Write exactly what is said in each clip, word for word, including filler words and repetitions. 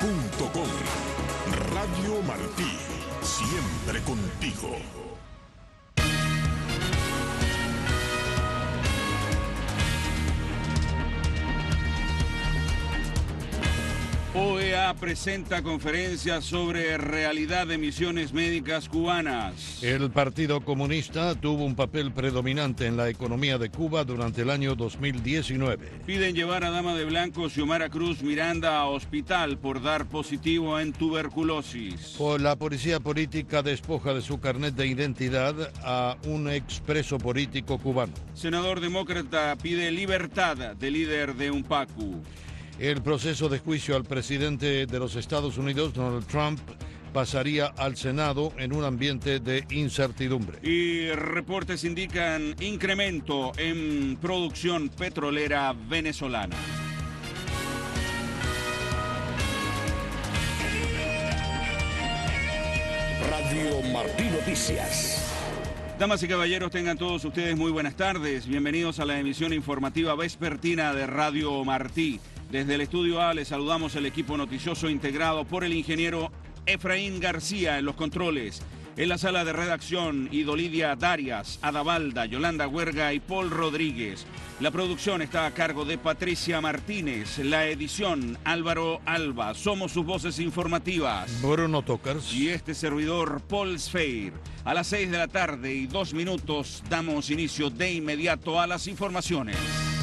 punto com. Radio Martí, siempre contigo. O E A presenta conferencia sobre realidad de misiones médicas cubanas. El Partido Comunista tuvo un papel predominante en la economía de Cuba durante el año dos mil diecinueve. Piden llevar a Dama de Blanco Xiomara Cruz Miranda a hospital por dar positivo en tuberculosis. O la policía política despoja de su carnet de identidad a un expreso político cubano. Senador demócrata pide libertad del líder de UNPACU. El proceso de juicio al presidente de los Estados Unidos, Donald Trump, pasaría al Senado en un ambiente de incertidumbre. Y reportes indican incremento en producción petrolera venezolana. Radio Martí Noticias. Damas y caballeros, tengan todos ustedes muy buenas tardes. Bienvenidos a la emisión informativa vespertina de Radio Martí. Desde el estudio A les saludamos el equipo noticioso integrado por el ingeniero Efraín García en los controles. En la sala de redacción, Idolidia Darias, Adavalda, Yolanda Huerga y Paul Rodríguez. La producción está a cargo de Patricia Martínez. La edición, Álvaro Alba. Somos sus voces informativas. Bruno Tokars. Y este servidor, Paul Sfeir. A las seis de la tarde y dos minutos damos inicio de inmediato a las informaciones.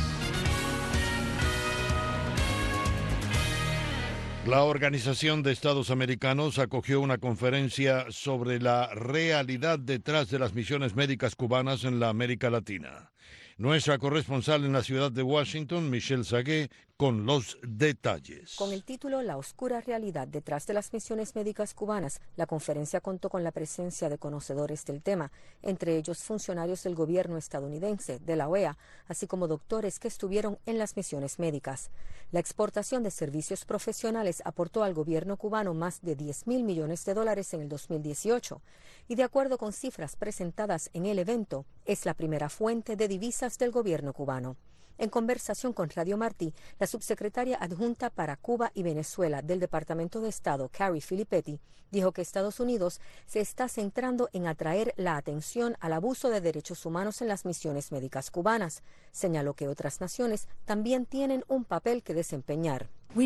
La Organización de Estados Americanos acogió una conferencia sobre la realidad detrás de las misiones médicas cubanas en la América Latina. Nuestra corresponsal en la ciudad de Washington, Michelle Sagué, con los detalles. Con el título La oscura realidad detrás de las misiones médicas cubanas, la conferencia contó con la presencia de conocedores del tema, entre ellos funcionarios del gobierno estadounidense, de la O E A, así como doctores que estuvieron en las misiones médicas. La exportación de servicios profesionales aportó al gobierno cubano más de diez mil millones de dólares en el dos mil dieciocho, y de acuerdo con cifras presentadas en el evento, es la primera fuente de divisas del gobierno cubano. En conversación con Radio Martí, la subsecretaria adjunta para Cuba y Venezuela del Departamento de Estado, Carrie Filippetti, dijo que Estados Unidos se está centrando en atraer la atención al abuso de derechos humanos en las misiones médicas cubanas. Señaló que otras naciones también tienen un papel que desempeñar.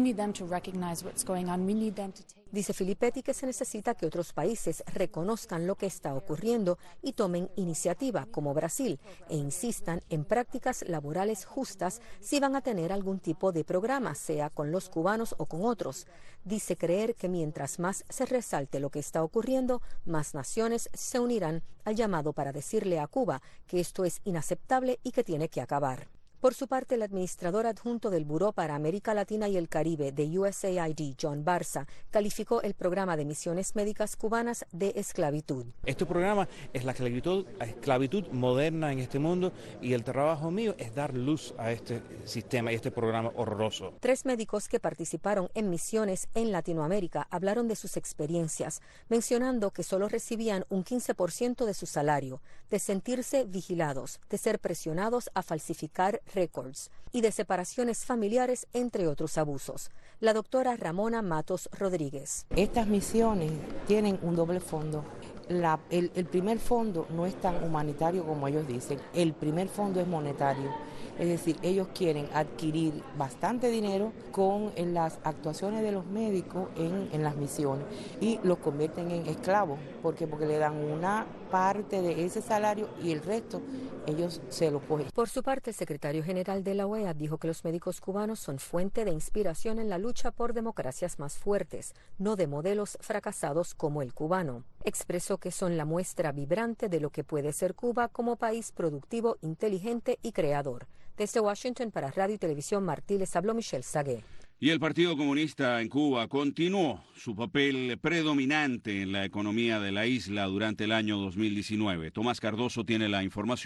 Dice Filippetti que se necesita que otros países reconozcan lo que está ocurriendo y tomen iniciativa, como Brasil, e insistan en prácticas laborales justas si van a tener algún tipo de programa, sea con los cubanos o con otros. Dice creer que mientras más se resalte lo que está ocurriendo, más naciones se unirán al llamado para decirle a Cuba que esto es inaceptable y que tiene que acabar. Por su parte, el administrador adjunto del Buró para América Latina y el Caribe de U S A I D, John Barza, calificó el programa de misiones médicas cubanas de esclavitud. Este programa es la esclavitud, esclavitud moderna en este mundo, y el trabajo mío es dar luz a este sistema y este programa horroroso. Tres médicos que participaron en misiones en Latinoamérica hablaron de sus experiencias, mencionando que solo recibían un quince por ciento de su salario, de sentirse vigilados, de ser presionados a falsificar récords y de separaciones familiares, entre otros abusos. La doctora Ramona Matos Rodríguez. Estas misiones tienen un doble fondo. La, el, el primer fondo no es tan humanitario como ellos dicen. El primer fondo es monetario. Es decir, ellos quieren adquirir bastante dinero con en las actuaciones de los médicos en, en las misiones y los convierten en esclavos. ¿Por qué? Porque le dan una parte de ese salario y el resto ellos se lo cogen. Por su parte, el secretario general de la O E A dijo que los médicos cubanos son fuente de inspiración en la lucha por democracias más fuertes, no de modelos fracasados como el cubano. Expresó que son la muestra vibrante de lo que puede ser Cuba como país productivo, inteligente y creador. Desde Washington para Radio y Televisión Martí les habló Michelle Sagué. Y el Partido Comunista en Cuba continuó su papel predominante en la economía de la isla durante el año dos mil diecinueve. Tomás Cardoso tiene la información.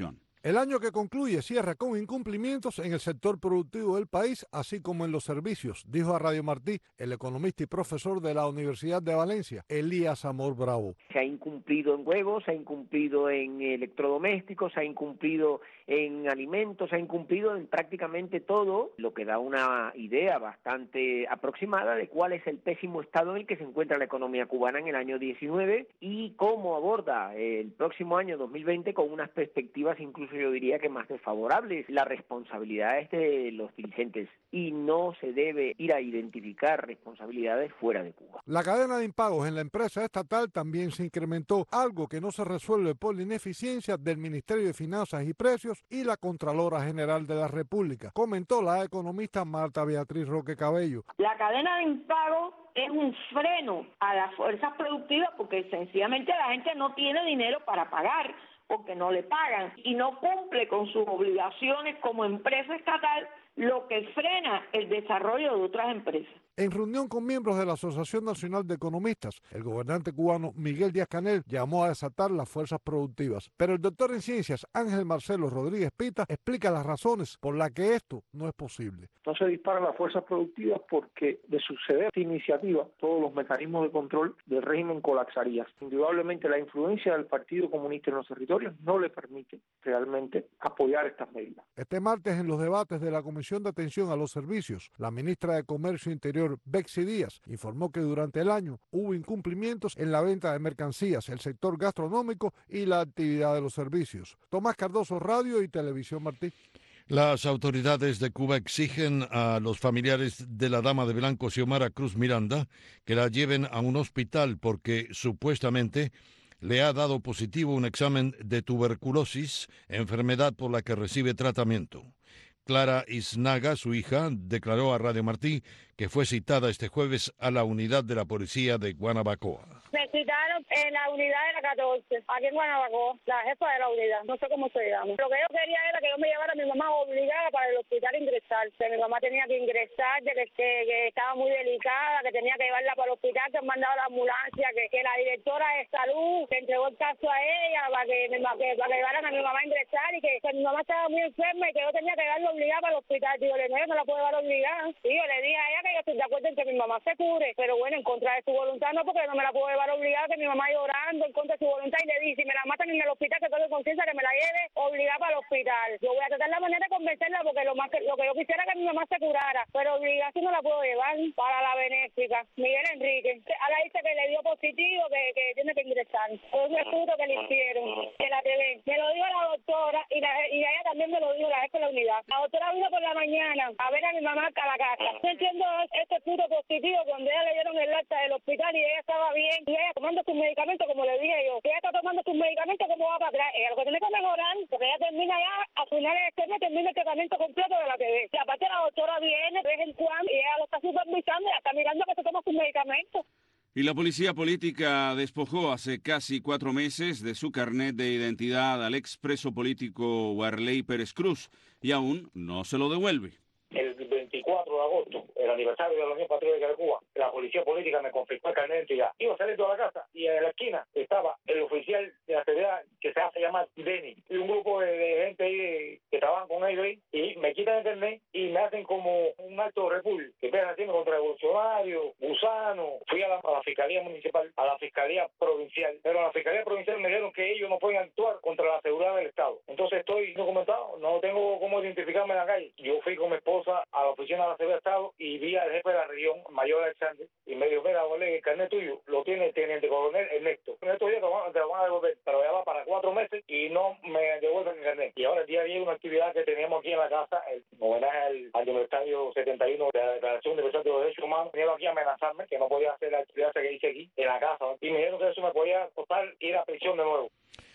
El año que concluye cierra con incumplimientos en el sector productivo del país, así como en los servicios, dijo a Radio Martí el economista y profesor de la Universidad de Valencia, Elías Amor Bravo. Se ha incumplido en huevos, se ha incumplido en electrodomésticos, se ha incumplido en alimentos, se ha incumplido en prácticamente todo, lo que da una idea bastante aproximada de cuál es el pésimo estado en el que se encuentra la economía cubana en el año diecinueve y cómo aborda el próximo año dos mil veinte con unas perspectivas incluso yo diría que más desfavorables. La responsabilidad es de los dirigentes y no se debe ir a identificar responsabilidades fuera de Cuba. La cadena de impagos en la empresa estatal también se incrementó, algo que no se resuelve por la ineficiencia del Ministerio de Finanzas y Precios y la Contralora General de la República, comentó la economista Marta Beatriz Roque Cabello. La cadena de impagos es un freno a las fuerzas productivas porque sencillamente la gente no tiene dinero para pagar, porque no le pagan y no cumple con sus obligaciones como empresa estatal, lo que frena el desarrollo de otras empresas. En reunión con miembros de la Asociación Nacional de Economistas, el gobernante cubano Miguel Díaz-Canel llamó a desatar las fuerzas productivas. Pero el doctor en ciencias Ángel Marcelo Rodríguez Pita explica las razones por las que esto no es posible. No se disparan las fuerzas productivas porque de suceder esta iniciativa, todos los mecanismos de control del régimen colapsarían. Indudablemente la influencia del Partido Comunista en los territorios no le permite realmente apoyar estas medidas. Este martes en los debates de la Comisión de Atención a los Servicios, la ministra de Comercio Interior Betsy Díaz informó que durante el año hubo incumplimientos en la venta de mercancías, el sector gastronómico y la actividad de los servicios. Tomás Cardoso, Radio y Televisión Martí. Las autoridades de Cuba exigen a los familiares de la dama de blanco Xiomara Cruz Miranda que la lleven a un hospital porque supuestamente le ha dado positivo un examen de tuberculosis, enfermedad por la que recibe tratamiento. Clara Isnaga, su hija, declaró a Radio Martí que fue citada este jueves a la unidad de la policía de Guanabacoa. Me citaron en la unidad de la catorce, aquí en Guanabacoa, la jefa de la unidad, no sé cómo se llama. Lo que yo quería era que yo me llevara a mi mamá obligada para el hospital a ingresar. Que mi mamá tenía que ingresar, de que, que, que estaba muy delicada, que tenía que llevarla para el hospital, que han mandado la ambulancia, que, que la directora de salud que entregó el caso a ella para que, me, que, para que llevaran a mi mamá a ingresar y que, que mi mamá estaba muy enferma y que yo tenía que llevarla obligada para el hospital. Digo, no, yo no la puedo llevar obligada. Y yo le dije a ella que yo estoy de acuerdo en que mi mamá se cure, pero bueno, en contra de su voluntad no, porque no me la puedo llevar obligada, que mi mamá llorando en contra de su voluntad, y le dije, si me la matan en el hospital, que tengo conciencia que me la lleve obligada para el hospital. Yo voy a tratar la manera de convencerla, porque lo más que, lo que yo quisiera es que mi mamá se curara, pero obligada sí no la puedo llevar para la benéfica. Miguel Enrique, ahora dice que le dio positivo, que, que tiene que ingresar. Es un estudio que le hicieron, que la T V. Me lo dijo la doctora, y, la, y ella también me lo dijo, la jefa de la unidad. La doctora vino por la mañana a ver a mi mamá a la casa. Yo entiendo este estudio positivo, donde ella le dieron el alta del hospital y ella estaba bien, y ella tomando sus medicamentos, como le dije yo. Si ella está tomando sus medicamentos, ¿cómo va para atrás? Ella lo que tiene que mejorar, porque ella termina ya, a finales de este mes, termina el tratamiento completo de la T V. Y aparte la doctora viene de vez en cuando y ella lo está supervisando y está mirando que se toma sus medicamentos. Y la policía política despojó hace casi cuatro meses de su carnet de identidad al expreso político Warley Pérez Cruz y aún no se lo devuelve. El veinticuatro de agosto, el aniversario de la Unión Patriótica de Cuba, la policía política me confiscó el carnet de identidad. Iba saliendo de la casa y en la esquina estaba el oficial de la seguridad que se hace llamar Denny y un grupo de, de gente ahí que trabajan con ellos ahí, y me quitan el carnet y me hacen como un acto de repul que pegan haciendo contra revolucionarios, gusanos. Fui a la, a la Fiscalía Municipal, a la Fiscalía Provincial, pero a la Fiscalía Provincial me dijeron que ellos no pueden actuar contra la seguridad del Estado. Entonces estoy documentado, no tengo cómo identificarme en la calle. Yo fui con mi esposa a la oficina de la seguridad del Estado y vi al jefe de la región, Mayor Alexander, y me dijo, mira, Ole, el carnet tuyo lo tiene el teniente coronel Ernesto. En estos días te lo, van, te lo van a devolver, pero ya va para cuatro meses y no me devuelven el carnet. Y ahora el día diez una actividad que teníamos aquí en la casa, el homenaje al aniversario setenta y uno de la Declaración Universal de los Derechos Humanos. Vinieron aquí a amenazarme que no podía hacer la actividad que hice aquí en la casa, y me dijeron que eso me podía costar ir a prisión de nuevo.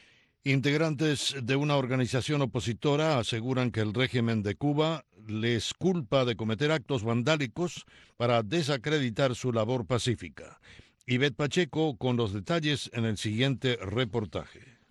Integrantes de una organización opositora aseguran que el régimen de Cuba les culpa de cometer actos vandálicos para desacreditar su labor pacífica. Ivette Pacheco con los detalles en el siguiente reportaje.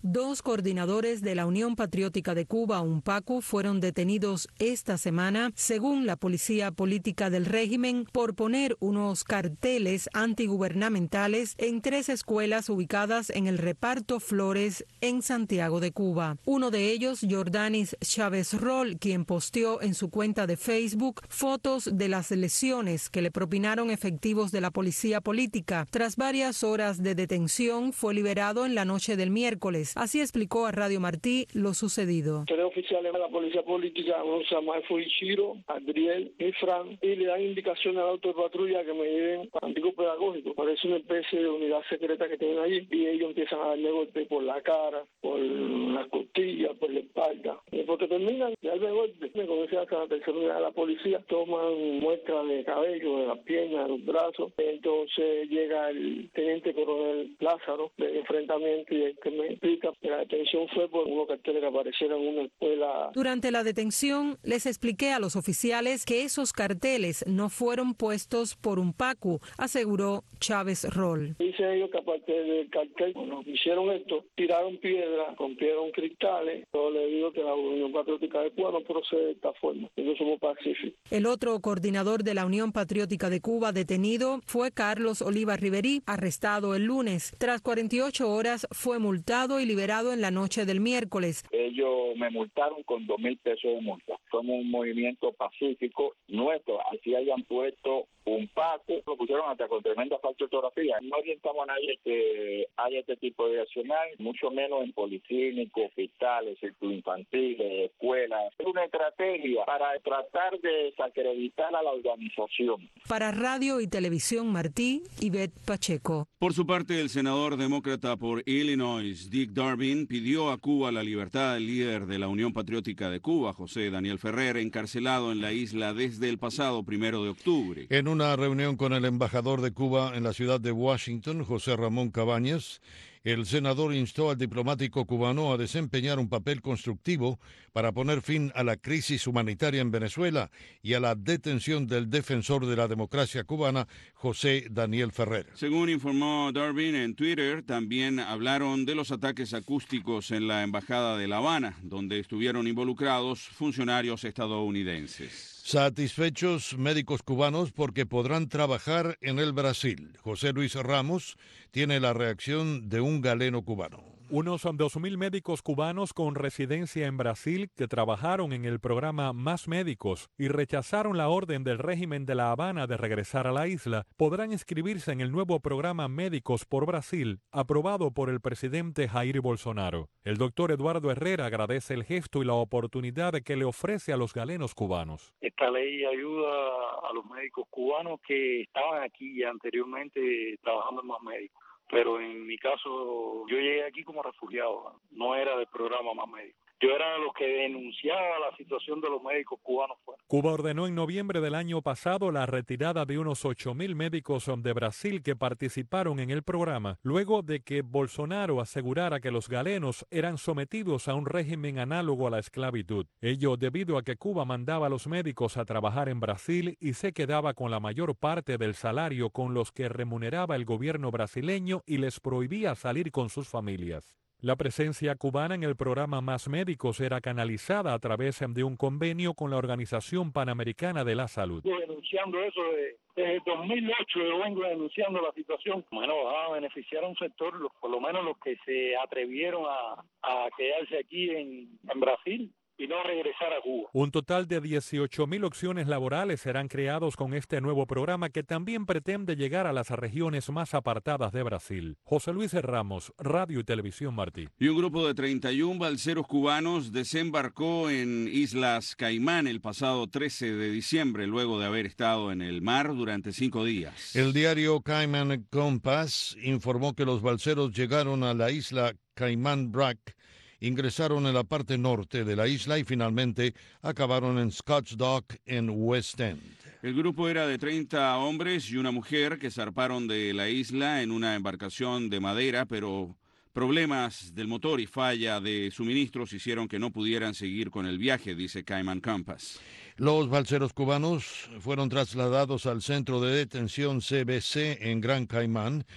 Dos coordinadores de la Unión Patriótica de Cuba, UNPACU, fueron detenidos esta semana, según la Policía Política del régimen, por poner unos carteles antigubernamentales en tres escuelas ubicadas en el reparto Flores en Santiago de Cuba. Uno de ellos, Jordanis Chávez Roll, quien posteó en su cuenta de Facebook fotos de las lesiones que le propinaron efectivos de la policía política. Tras varias horas de detención, fue liberado en la noche del miércoles. Así explicó a Radio Martí lo sucedido. Tres oficiales de la policía política, uno se llama Fuichiro, Adriel y Fran, y le dan indicaciones al auto de patrulla que me lleven a antiguo pedagógico. Parece una especie de unidad secreta que tienen allí, y ellos empiezan a darle golpes por la cara, por la costilla, por la espalda. Y porque terminan de darle golpes, me conocí hasta la tercera unidad de la policía, toman muestras de cabello, de las piernas, de los brazos. Entonces llega el teniente coronel Lázaro del enfrentamiento y el que me explica que la detención fue por unos carteles que aparecieron en una escuela. Durante la detención les expliqué a los oficiales que esos carteles no fueron puestos por UNPACU, aseguró Chávez Roll. Dice ellos que aparte del cartel, cuando hicieron esto, tiraron piedras, rompieron cristales. Yo le digo que la Unión Patriótica de Cuba no procede de esta forma. Nosotros somos pacíficos. El otro coordinador de la Unión Patriótica de Cuba detenido fue Carlos Oliva Riverí, arrestado el lunes. Tras cuarenta y ocho horas fue multado y liberado en la noche del miércoles. Ellos me multaron con dos mil pesos de multa. Somos un movimiento pacífico nuestro. Así hayan puesto un paco, lo pusieron hasta con tremenda falta de ortografía. No orientamos a nadie que haya este tipo de accionar, mucho menos en policlínicos, hospitales, círculos infantiles, escuelas. Es una estrategia para tratar de desacreditar a la organización. Para Radio y Televisión Martí, Ivette Pacheco. Por su parte, el senador demócrata por Illinois, Dick Durbin, pidió a Cuba la libertad del líder de la Unión Patriótica de Cuba, José Daniel Ferrer, encarcelado en la isla desde el pasado primero de octubre. En una reunión con el embajador de Cuba en la ciudad de Washington, José Ramón Cabañas, el senador instó al diplomático cubano a desempeñar un papel constructivo para poner fin a la crisis humanitaria en Venezuela y a la detención del defensor de la democracia cubana, José Daniel Ferrer. Según informó Durbin en Twitter, también hablaron de los ataques acústicos en la Embajada de La Habana, donde estuvieron involucrados funcionarios estadounidenses. Satisfechos médicos cubanos porque podrán trabajar en el Brasil. José Luis Ramos tiene la reacción de un galeno cubano. Unos dos mil médicos cubanos con residencia en Brasil que trabajaron en el programa Más Médicos y rechazaron la orden del régimen de La Habana de regresar a la isla podrán inscribirse en el nuevo programa Médicos por Brasil, aprobado por el presidente Jair Bolsonaro. El doctor Eduardo Herrera agradece el gesto y la oportunidad que le ofrece a los galenos cubanos. Esta ley ayuda a los médicos cubanos que estaban aquí ya anteriormente trabajando en Más Médicos. Pero en mi caso, yo llegué aquí como refugiado, no era del programa Más Médicos. Yo era de los que denunciaba la situación de los médicos cubanos. Cuba ordenó en noviembre del año pasado la retirada de unos ocho mil médicos de Brasil que participaron en el programa, luego de que Bolsonaro asegurara que los galenos eran sometidos a un régimen análogo a la esclavitud. Ello debido a que Cuba mandaba a los médicos a trabajar en Brasil y se quedaba con la mayor parte del salario con los que remuneraba el gobierno brasileño y les prohibía salir con sus familias. La presencia cubana en el programa Más Médicos era canalizada a través de un convenio con la Organización Panamericana de la Salud. Denunciando eso de, desde dos mil ocho, yo vengo denunciando la situación. Bueno, va a beneficiar a un sector, los, por lo menos los que se atrevieron a, a quedarse aquí en, en Brasil y no regresar a Cuba. Un total de dieciocho mil opciones laborales serán creados con este nuevo programa que también pretende llegar a las regiones más apartadas de Brasil. José Luis Ramos, Radio y Televisión Martí. Y un grupo de treinta y un balseros cubanos desembarcó en Islas Caimán el pasado trece de diciembre, luego de haber estado en el mar durante cinco días. El diario Cayman Compass informó que los balseros llegaron a la isla Caimán Brac, ingresaron en la parte norte de la isla y finalmente acabaron en Scotch Dock en West End. El grupo era de treinta hombres y una mujer que zarparon de la isla en una embarcación de madera, pero problemas del motor y falla de suministros hicieron que no pudieran seguir con el viaje, dice Cayman Compass. Los balseros cubanos fueron trasladados al centro de detención C B C en Gran Caimán,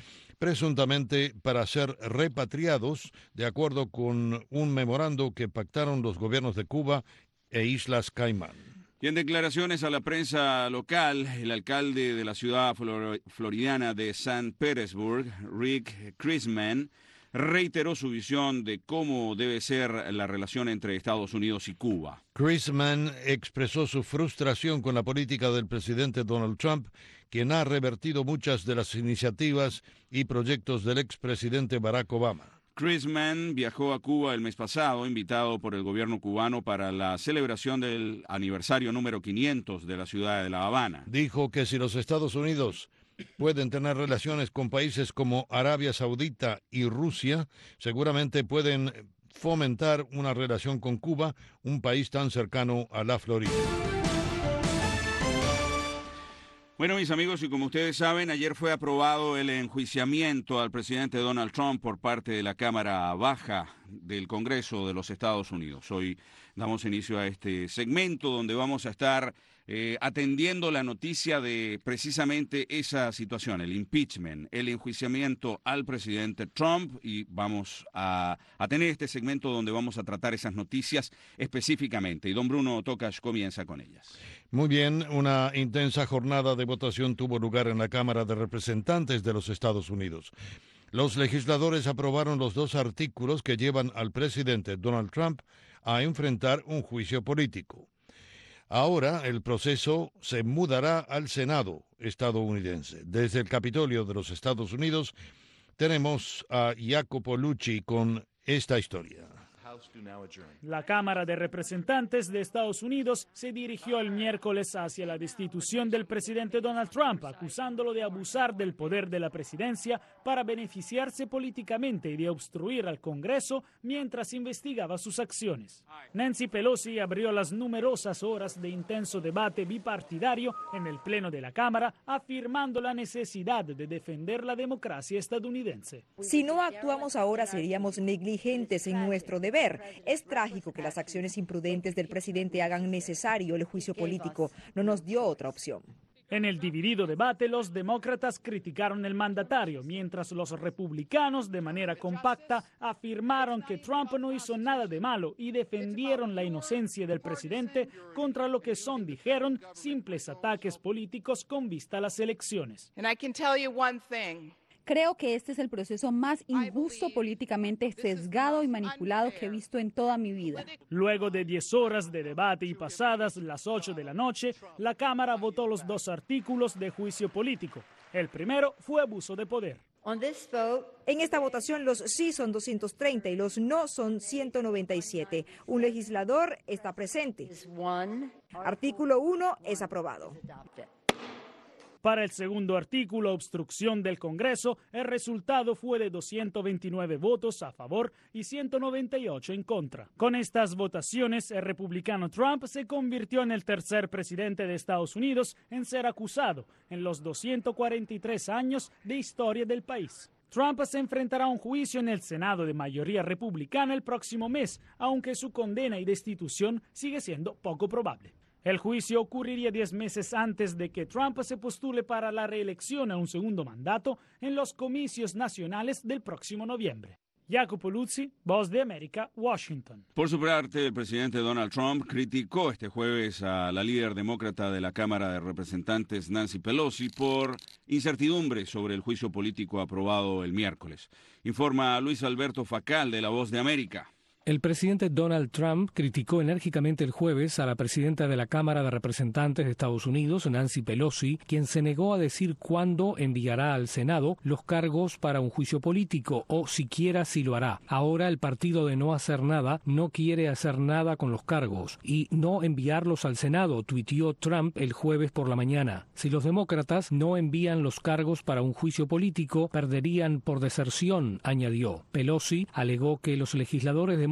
presuntamente para ser repatriados, de acuerdo con un memorando que pactaron los gobiernos de Cuba e Islas Caimán. Y en declaraciones a la prensa local, el alcalde de la ciudad flor- floridiana de San Petersburg, Rick Chrisman, reiteró su visión de cómo debe ser la relación entre Estados Unidos y Cuba. Chrisman expresó su frustración con la política del presidente Donald Trump, quien ha revertido muchas de las iniciativas y proyectos del expresidente Barack Obama. Chrisman viajó a Cuba el mes pasado, invitado por el gobierno cubano para la celebración del aniversario número quinientos de la ciudad de La Habana. Dijo que si los Estados Unidos pueden tener relaciones con países como Arabia Saudita y Rusia, seguramente pueden fomentar una relación con Cuba, un país tan cercano a la Florida. Bueno, mis amigos, y como ustedes saben, ayer fue aprobado el enjuiciamiento al presidente Donald Trump por parte de la Cámara Baja del Congreso de los Estados Unidos. Hoy damos inicio a este segmento donde vamos a estar eh, atendiendo la noticia de precisamente esa situación, el impeachment, el enjuiciamiento al presidente Trump, y vamos a, a tener este segmento donde vamos a tratar esas noticias específicamente. Y don Bruno Tocas comienza con ellas. Muy bien, una intensa jornada de votación tuvo lugar en la Cámara de Representantes de los Estados Unidos. Los legisladores aprobaron los dos artículos que llevan al presidente Donald Trump a enfrentar un juicio político. Ahora el proceso se mudará al Senado estadounidense. Desde el Capitolio de los Estados Unidos tenemos a Jacopo Lucci con esta historia. La Cámara de Representantes de Estados Unidos se dirigió el miércoles hacia la destitución del presidente Donald Trump, acusándolo de abusar del poder de la presidencia para beneficiarse políticamente y de obstruir al Congreso mientras investigaba sus acciones. Nancy Pelosi abrió las numerosas horas de intenso debate bipartidario en el Pleno de la Cámara, afirmando la necesidad de defender la democracia estadounidense. Si no actuamos ahora, seríamos negligentes en nuestro deber. Es trágico que las acciones imprudentes del presidente hagan necesario el juicio político. No nos dio otra opción. En el dividido debate, los demócratas criticaron el mandatario, mientras los republicanos, de manera compacta, afirmaron que Trump no hizo nada de malo y defendieron la inocencia del presidente contra lo que son, dijeron, simples ataques políticos con vista a las elecciones. And I can tell you one thing. Creo que este es el proceso más injusto, políticamente sesgado y manipulado que he visto en toda mi vida. Luego de diez horas de debate y pasadas las ocho de la noche, la Cámara votó los dos artículos de juicio político. El primero fue abuso de poder. En esta votación los sí son doscientos treinta y los no son ciento noventa y siete. Un legislador está presente. Artículo uno es aprobado. Para el segundo artículo, obstrucción del Congreso, el resultado fue de doscientos veintinueve votos a favor y ciento noventa y ocho en contra. Con estas votaciones, el republicano Trump se convirtió en el tercer presidente de Estados Unidos en ser acusado en los doscientos cuarenta y tres años de historia del país. Trump se enfrentará a un juicio en el Senado de mayoría republicana el próximo mes, aunque su condena y destitución sigue siendo poco probable. El juicio ocurriría diez meses antes de que Trump se postule para la reelección a un segundo mandato en los comicios nacionales del próximo noviembre. Jacopo Luzzi, Voz de América, Washington. Por su parte, el presidente Donald Trump criticó este jueves a la líder demócrata de la Cámara de Representantes, Nancy Pelosi, por incertidumbre sobre el juicio político aprobado el miércoles. Informa Luis Alberto Facal de La Voz de América. El presidente Donald Trump criticó enérgicamente el jueves a la presidenta de la Cámara de Representantes de Estados Unidos, Nancy Pelosi, quien se negó a decir cuándo enviará al Senado los cargos para un juicio político o siquiera si lo hará. Ahora el partido de no hacer nada no quiere hacer nada con los cargos y no enviarlos al Senado, tuiteó Trump el jueves por la mañana. Si los demócratas no envían los cargos para un juicio político, perderían por deserción, añadió. Pelosi alegó que los legisladores demócratas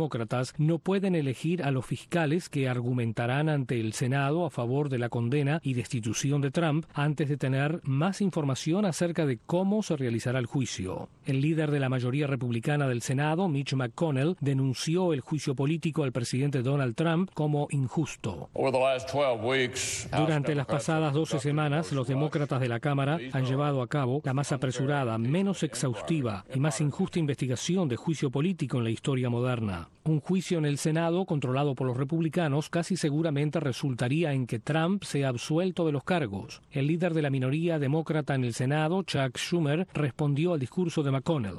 demócratas no pueden elegir a los fiscales que argumentarán ante el Senado a favor de la condena y destitución de Trump antes de tener más información acerca de cómo se realizará el juicio. El líder de la mayoría republicana del Senado, Mitch McConnell, denunció el juicio político al presidente Donald Trump como injusto. Durante las pasadas doce semanas, los demócratas de la Cámara han llevado a cabo la más apresurada, menos exhaustiva y más injusta investigación de juicio político en la historia moderna. Un juicio en el Senado, controlado por los republicanos, casi seguramente resultaría en que Trump sea absuelto de los cargos. El líder de la minoría demócrata en el Senado, Chuck Schumer, respondió al discurso de McConnell.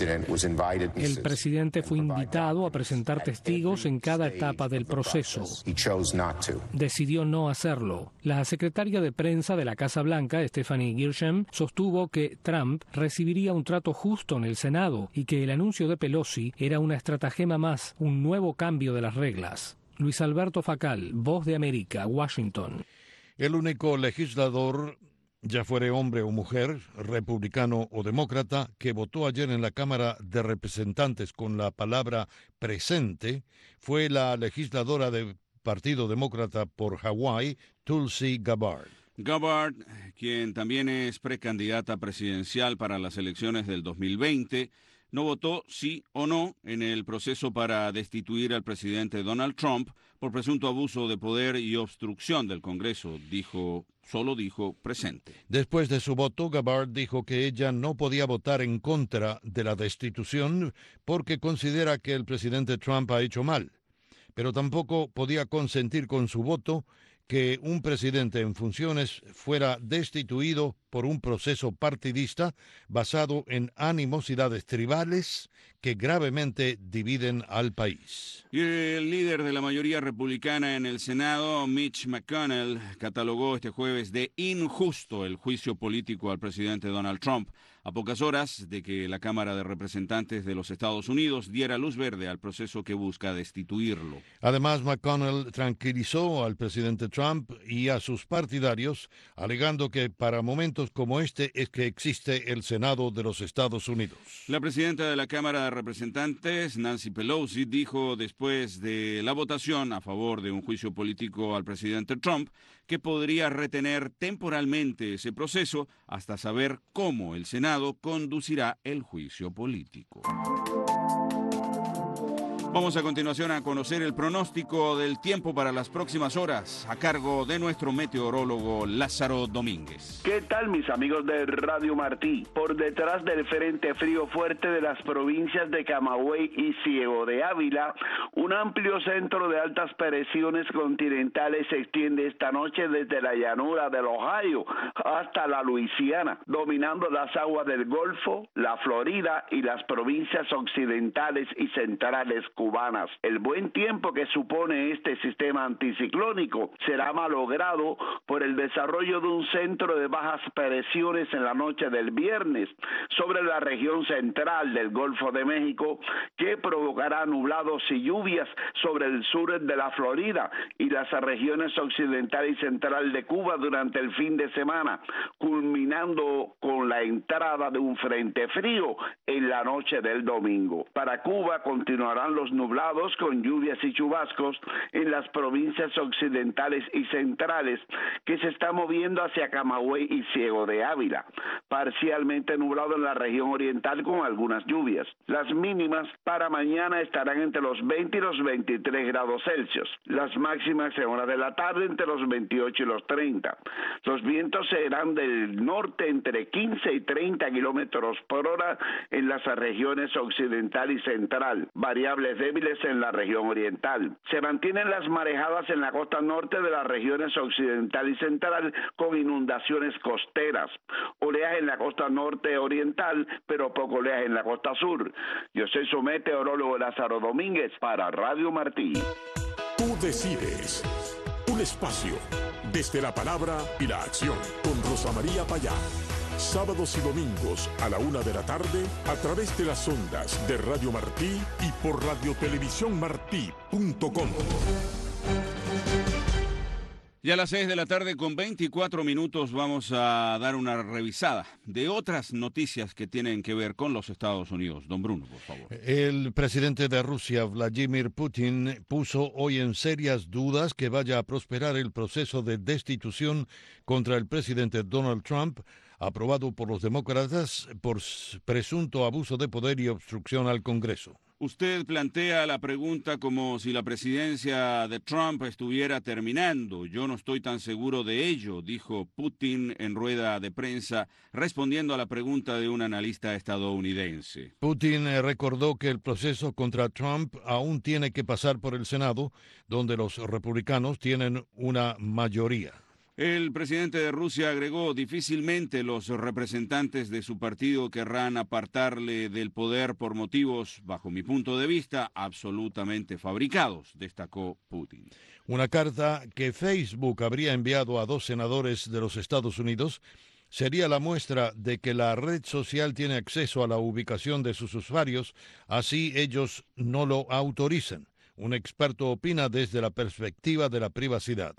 El presidente fue invitado a presentar testigos en cada etapa del proceso. Decidió no hacerlo. La secretaria de prensa de la Casa Blanca, Stephanie Grisham, sostuvo que Trump recibiría un trato justo en el Senado y que el anuncio de Pelosi era una estratagema más, un nuevo cambio de las reglas. Luis Alberto Facal, Voz de América, Washington. El único legislador, ya fuere hombre o mujer, republicano o demócrata, que votó ayer en la Cámara de Representantes con la palabra presente, fue la legisladora del Partido Demócrata por Hawái, Tulsi Gabbard. Gabbard, quien también es precandidata presidencial para las elecciones del dos mil veinte, no votó sí o no en el proceso para destituir al presidente Donald Trump por presunto abuso de poder y obstrucción del Congreso. Dijo, solo dijo presente. Después de su voto, Gabbard dijo que ella no podía votar en contra de la destitución porque considera que el presidente Trump ha hecho mal, pero tampoco podía consentir con su voto que un presidente en funciones fuera destituido por un proceso partidista basado en animosidades tribales que gravemente dividen al país. Y el líder de la mayoría republicana en el Senado, Mitch McConnell, catalogó este jueves de injusto el juicio político al presidente Donald Trump, a pocas horas de que la Cámara de Representantes de los Estados Unidos diera luz verde al proceso que busca destituirlo. Además, McConnell tranquilizó al presidente Trump y a sus partidarios, alegando que para momentos como este es que existe el Senado de los Estados Unidos. La presidenta de la Cámara de Representantes, Nancy Pelosi, dijo después de la votación a favor de un juicio político al presidente Trump que podría retener temporalmente ese proceso hasta saber cómo el Senado conducirá el juicio político. Vamos a continuación a conocer el pronóstico del tiempo para las próximas horas a cargo de nuestro meteorólogo Lázaro Domínguez. ¿Qué tal, mis amigos de Radio Martí? Por detrás del frente frío fuerte de las provincias de Camagüey y Ciego de Ávila, un amplio centro de altas presiones continentales se extiende esta noche desde la llanura del Ohio hasta la Luisiana, dominando las aguas del Golfo, la Florida y las provincias occidentales y centrales cubanas. El buen tiempo que supone este sistema anticiclónico será malogrado por el desarrollo de un centro de bajas presiones en la noche del viernes sobre la región central del Golfo de México, que provocará nublados y lluvias sobre el sur de la Florida y las regiones occidental y central de Cuba durante el fin de semana, culminando con la entrada de un frente frío en la noche del domingo. Para Cuba continuarán los nublados con lluvias y chubascos en las provincias occidentales y centrales, que se está moviendo hacia Camagüey y Ciego de Ávila, parcialmente nublado en la región oriental con algunas lluvias. Las mínimas para mañana estarán entre los veinte y los veintitrés grados Celsius, las máximas en horas de la tarde entre los veintiocho y los treinta. Los vientos serán del norte entre quince y treinta kilómetros por hora en las regiones occidental y central, variables débiles en la región oriental. Se mantienen las marejadas en la costa norte de las regiones occidental y central con inundaciones costeras, oleaje en la costa norte oriental, pero poco oleaje en la costa sur. Yo soy su meteorólogo Lázaro Domínguez para Radio Martí. Tú decides. Un espacio desde la palabra y la acción con Rosa María Payá. Sábados y domingos a la una de la tarde a través de las ondas de Radio Martí y por radio televisión martí punto com. Ya a las seis de la tarde con veinticuatro minutos vamos a dar una revisada de otras noticias que tienen que ver con los Estados Unidos. Don Bruno, por favor. El presidente de Rusia, Vladimir Putin, puso hoy en serias dudas que vaya a prosperar el proceso de destitución contra el presidente Donald Trump, aprobado por los demócratas por presunto abuso de poder y obstrucción al Congreso. Usted plantea la pregunta como si la presidencia de Trump estuviera terminando. Yo no estoy tan seguro de ello, dijo Putin en rueda de prensa, respondiendo a la pregunta de un analista estadounidense. Putin recordó que el proceso contra Trump aún tiene que pasar por el Senado, donde los republicanos tienen una mayoría. El presidente de Rusia agregó, difícilmente los representantes de su partido querrán apartarle del poder por motivos, bajo mi punto de vista, absolutamente fabricados, destacó Putin. Una carta que Facebook habría enviado a dos senadores de los Estados Unidos sería la muestra de que la red social tiene acceso a la ubicación de sus usuarios, así ellos no lo autorizan. Un experto opina desde la perspectiva de la privacidad.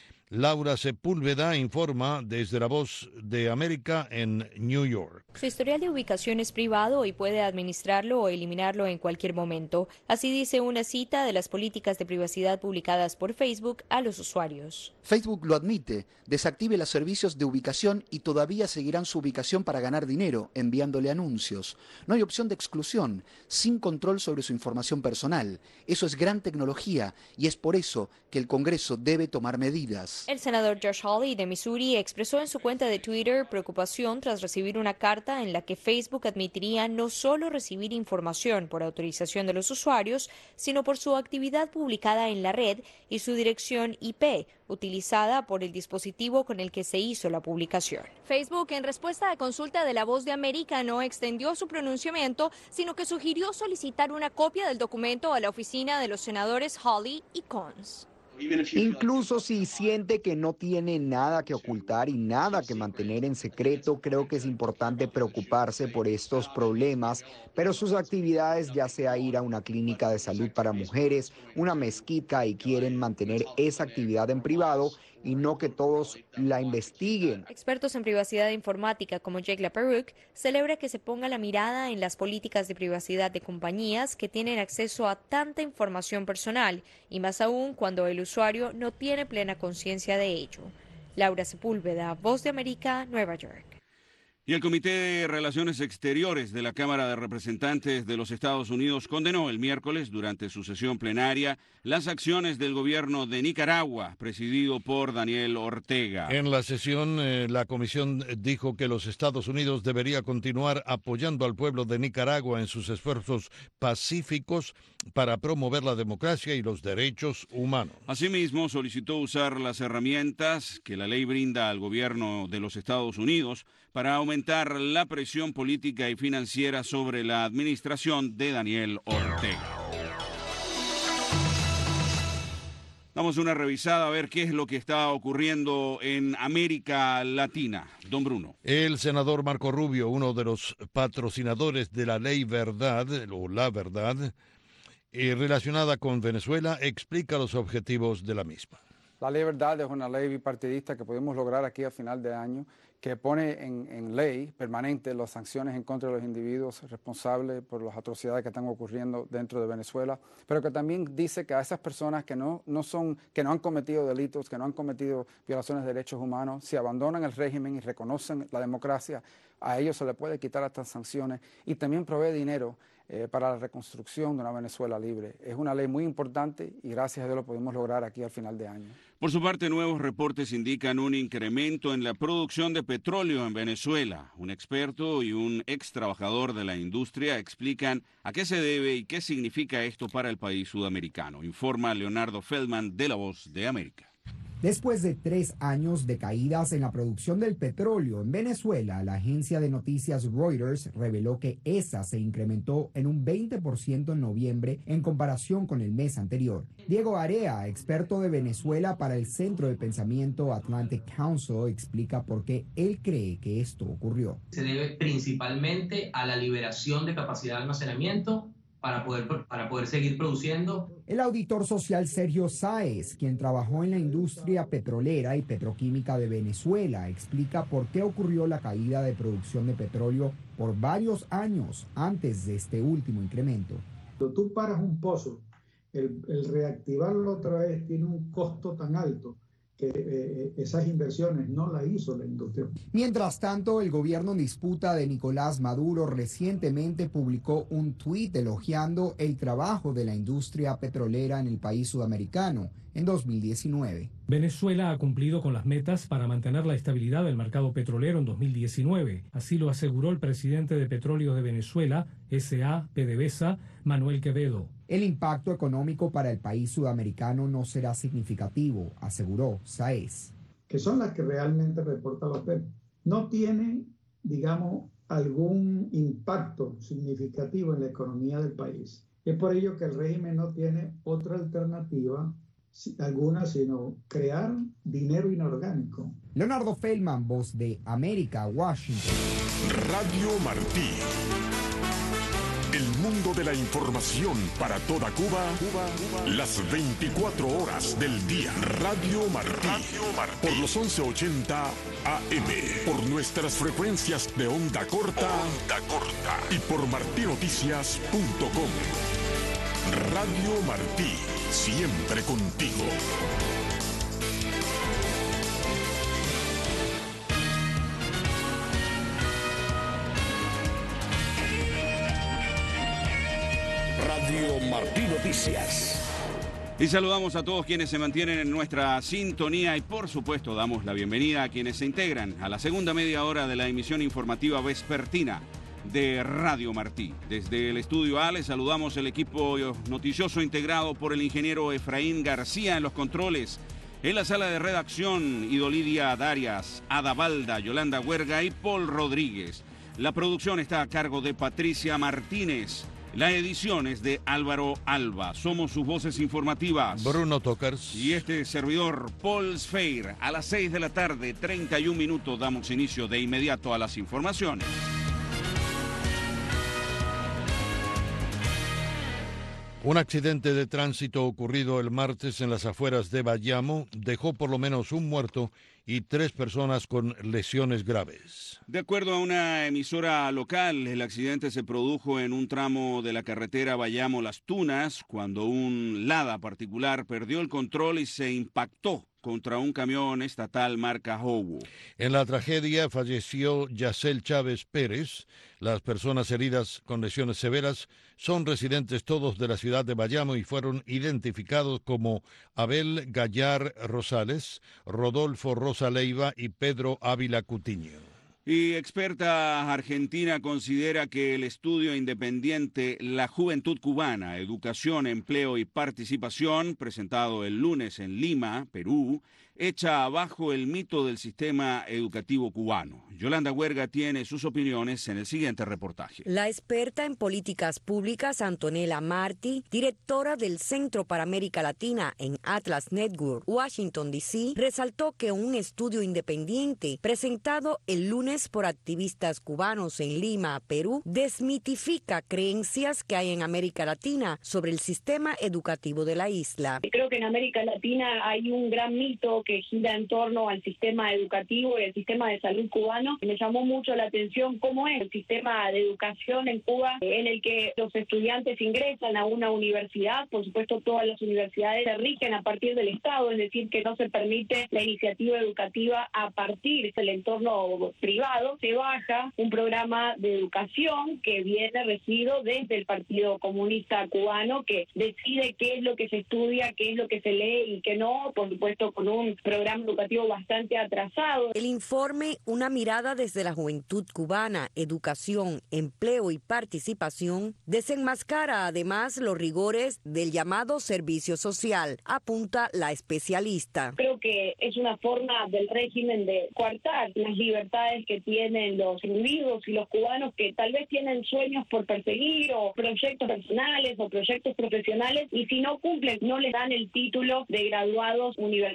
Laura Sepúlveda informa desde La Voz de América en New York. Su historial de ubicación es privado y puede administrarlo o eliminarlo en cualquier momento. Así dice una cita de las políticas de privacidad publicadas por Facebook a los usuarios. Facebook lo admite, desactive los servicios de ubicación y todavía seguirán su ubicación para ganar dinero, enviándole anuncios. No hay opción de exclusión, sin control sobre su información personal. Eso es gran tecnología y es por eso que el Congreso debe tomar medidas. El senador Josh Hawley de Missouri expresó en su cuenta de Twitter preocupación tras recibir una carta en la que Facebook admitiría no solo recibir información por autorización de los usuarios, sino por su actividad publicada en la red y su dirección I P, utilizada por el dispositivo con el que se hizo la publicación. Facebook, en respuesta a consulta de La Voz de América, no extendió su pronunciamiento, sino que sugirió solicitar una copia del documento a la oficina de los senadores Hawley y Coons. Incluso si siente que no tiene nada que ocultar y nada que mantener en secreto, creo que es importante preocuparse por estos problemas, pero sus actividades, ya sea ir a una clínica de salud para mujeres, una mezquita, y quieren mantener esa actividad en privado y no que todos la investiguen. Expertos en privacidad informática como Jake LaPerruque celebra que se ponga la mirada en las políticas de privacidad de compañías que tienen acceso a tanta información personal, y más aún cuando el usuario no tiene plena conciencia de ello. Laura Sepúlveda, Voz de América, Nueva York. Y el Comité de Relaciones Exteriores de la Cámara de Representantes de los Estados Unidos condenó el miércoles, durante su sesión plenaria, las acciones del gobierno de Nicaragua, presidido por Daniel Ortega. En la sesión, eh, la comisión dijo que los Estados Unidos debería continuar apoyando al pueblo de Nicaragua en sus esfuerzos pacíficos para promover la democracia y los derechos humanos. Asimismo, solicitó usar las herramientas que la ley brinda al gobierno de los Estados Unidos para aumentar la presión política y financiera sobre la administración de Daniel Ortega. Damos una revisada a ver qué es lo que está ocurriendo en América Latina. Don Bruno. El senador Marco Rubio, uno de los patrocinadores de la Ley Verdad, o La Verdad, eh, relacionada con Venezuela, explica los objetivos de la misma. La Ley Verdad es una ley bipartidista que podemos lograr aquí a final de año, que pone en, en ley permanente las sanciones en contra de los individuos responsables por las atrocidades que están ocurriendo dentro de Venezuela, pero que también dice que a esas personas que no, no, son, que no han cometido delitos, que no han cometido violaciones de derechos humanos, si abandonan el régimen y reconocen la democracia, a ellos se les puede quitar estas sanciones, y también provee dinero eh, para la reconstrucción de una Venezuela libre. Es una ley muy importante y gracias a Dios lo podemos lograr aquí al final de año. Por su parte, nuevos reportes indican un incremento en la producción de petróleo en Venezuela. Un experto y un ex trabajador de la industria explican a qué se debe y qué significa esto para el país sudamericano. Informa Leonardo Feldman de La Voz de América. Después de tres años de caídas en la producción del petróleo en Venezuela, la agencia de noticias Reuters reveló que esa se incrementó en un veinte por ciento en noviembre en comparación con el mes anterior. Diego Area, experto de Venezuela para el Centro de Pensamiento Atlantic Council, explica por qué él cree que esto ocurrió. Se debe principalmente a la liberación de capacidad de almacenamiento para poder, para poder seguir produciendo. El auditor social Sergio Sáez, quien trabajó en la industria petrolera y petroquímica de Venezuela, explica por qué ocurrió la caída de producción de petróleo por varios años antes de este último incremento. Cuando tú paras un pozo, el, el reactivarlo otra vez tiene un costo tan alto que eh, esas inversiones no las hizo la industria. Mientras tanto, el gobierno en disputa de Nicolás Maduro recientemente publicó un tuit elogiando el trabajo de la industria petrolera en el país sudamericano en dos mil diecinueve. Venezuela ha cumplido con las metas para mantener la estabilidad del mercado petrolero en dos mil diecinueve. Así lo aseguró el presidente de Petróleos de Venezuela, S A PDVSA, Manuel Quevedo. El impacto económico para el país sudamericano no será significativo, aseguró Sáez. Que son las que realmente reporta la OPEP. No tienen, digamos, algún impacto significativo en la economía del país. Es por ello que el régimen no tiene otra alternativa alguna, sino crear dinero inorgánico. Leonardo Feldman, Voz de América, Washington. Radio Martí. El mundo de la información para toda Cuba, Cuba, Cuba, las veinticuatro horas del día. Radio Martí. Radio Martí. Por los once ochenta A M. Por nuestras frecuencias de onda corta. Onda corta. Y por martí noticias punto com. Radio Martí. Siempre contigo. Radio Martí Noticias. Y saludamos a todos quienes se mantienen en nuestra sintonía y por supuesto damos la bienvenida a quienes se integran a la segunda media hora de la emisión informativa vespertina de Radio Martí. Desde el estudio A les saludamos el equipo noticioso integrado por el ingeniero Efraín García en los controles. En la sala de redacción, Idolidia Darias, Ada Balda, Yolanda Huerga y Paul Rodríguez. La producción está a cargo de Patricia Martínez. La edición es de Álvaro Alba. Somos sus voces informativas. Bruno Tokars. Y este servidor, Paul Sfeir. A las seis de la tarde, treinta y un minutos, damos inicio de inmediato a las informaciones. Un accidente de tránsito ocurrido el martes en las afueras de Bayamo dejó por lo menos un muerto y tres personas con lesiones graves. De acuerdo a una emisora local, el accidente se produjo en un tramo de la carretera Bayamo-Las Tunas, cuando un Lada particular perdió el control y se impactó contra un camión estatal marca Howo. En la tragedia falleció Yacel Chávez Pérez. Las personas heridas con lesiones severas son residentes todos de la ciudad de Bayamo y fueron identificados como Abel Gallar Rosales, Rodolfo Rosa Leiva y Pedro Ávila Cutiño. Y experta argentina considera que el estudio independiente La Juventud Cubana, Educación, Empleo y Participación, presentado el lunes en Lima, Perú, echa abajo el mito del sistema educativo cubano. Yolanda Huerga tiene sus opiniones en el siguiente reportaje. La experta en políticas públicas Antonella Martí, directora del Centro para América Latina en Atlas Network, Washington, D C, resaltó que un estudio independiente presentado el lunes por activistas cubanos en Lima, Perú, desmitifica creencias que hay en América Latina sobre el sistema educativo de la isla. Creo que en América Latina hay un gran mito que gira en torno al sistema educativo y el sistema de salud cubano. Me llamó mucho la atención cómo es el sistema de educación en Cuba, en el que los estudiantes ingresan a una universidad. Por supuesto, todas las universidades se rigen a partir del Estado, es decir, que no se permite la iniciativa educativa a partir del entorno privado. Se baja un programa de educación que viene regido desde el Partido Comunista Cubano, que decide qué es lo que se estudia, qué es lo que se lee y qué no, por supuesto con un programa educativo bastante atrasado. El informe Una mirada desde la juventud cubana, educación, empleo y participación desenmascara además los rigores del llamado servicio social, apunta la especialista. Creo que es una forma del régimen de coartar las libertades que tienen los individuos y los cubanos que tal vez tienen sueños por perseguir o proyectos personales o proyectos profesionales y si no cumplen no les dan el título de graduados universitarios.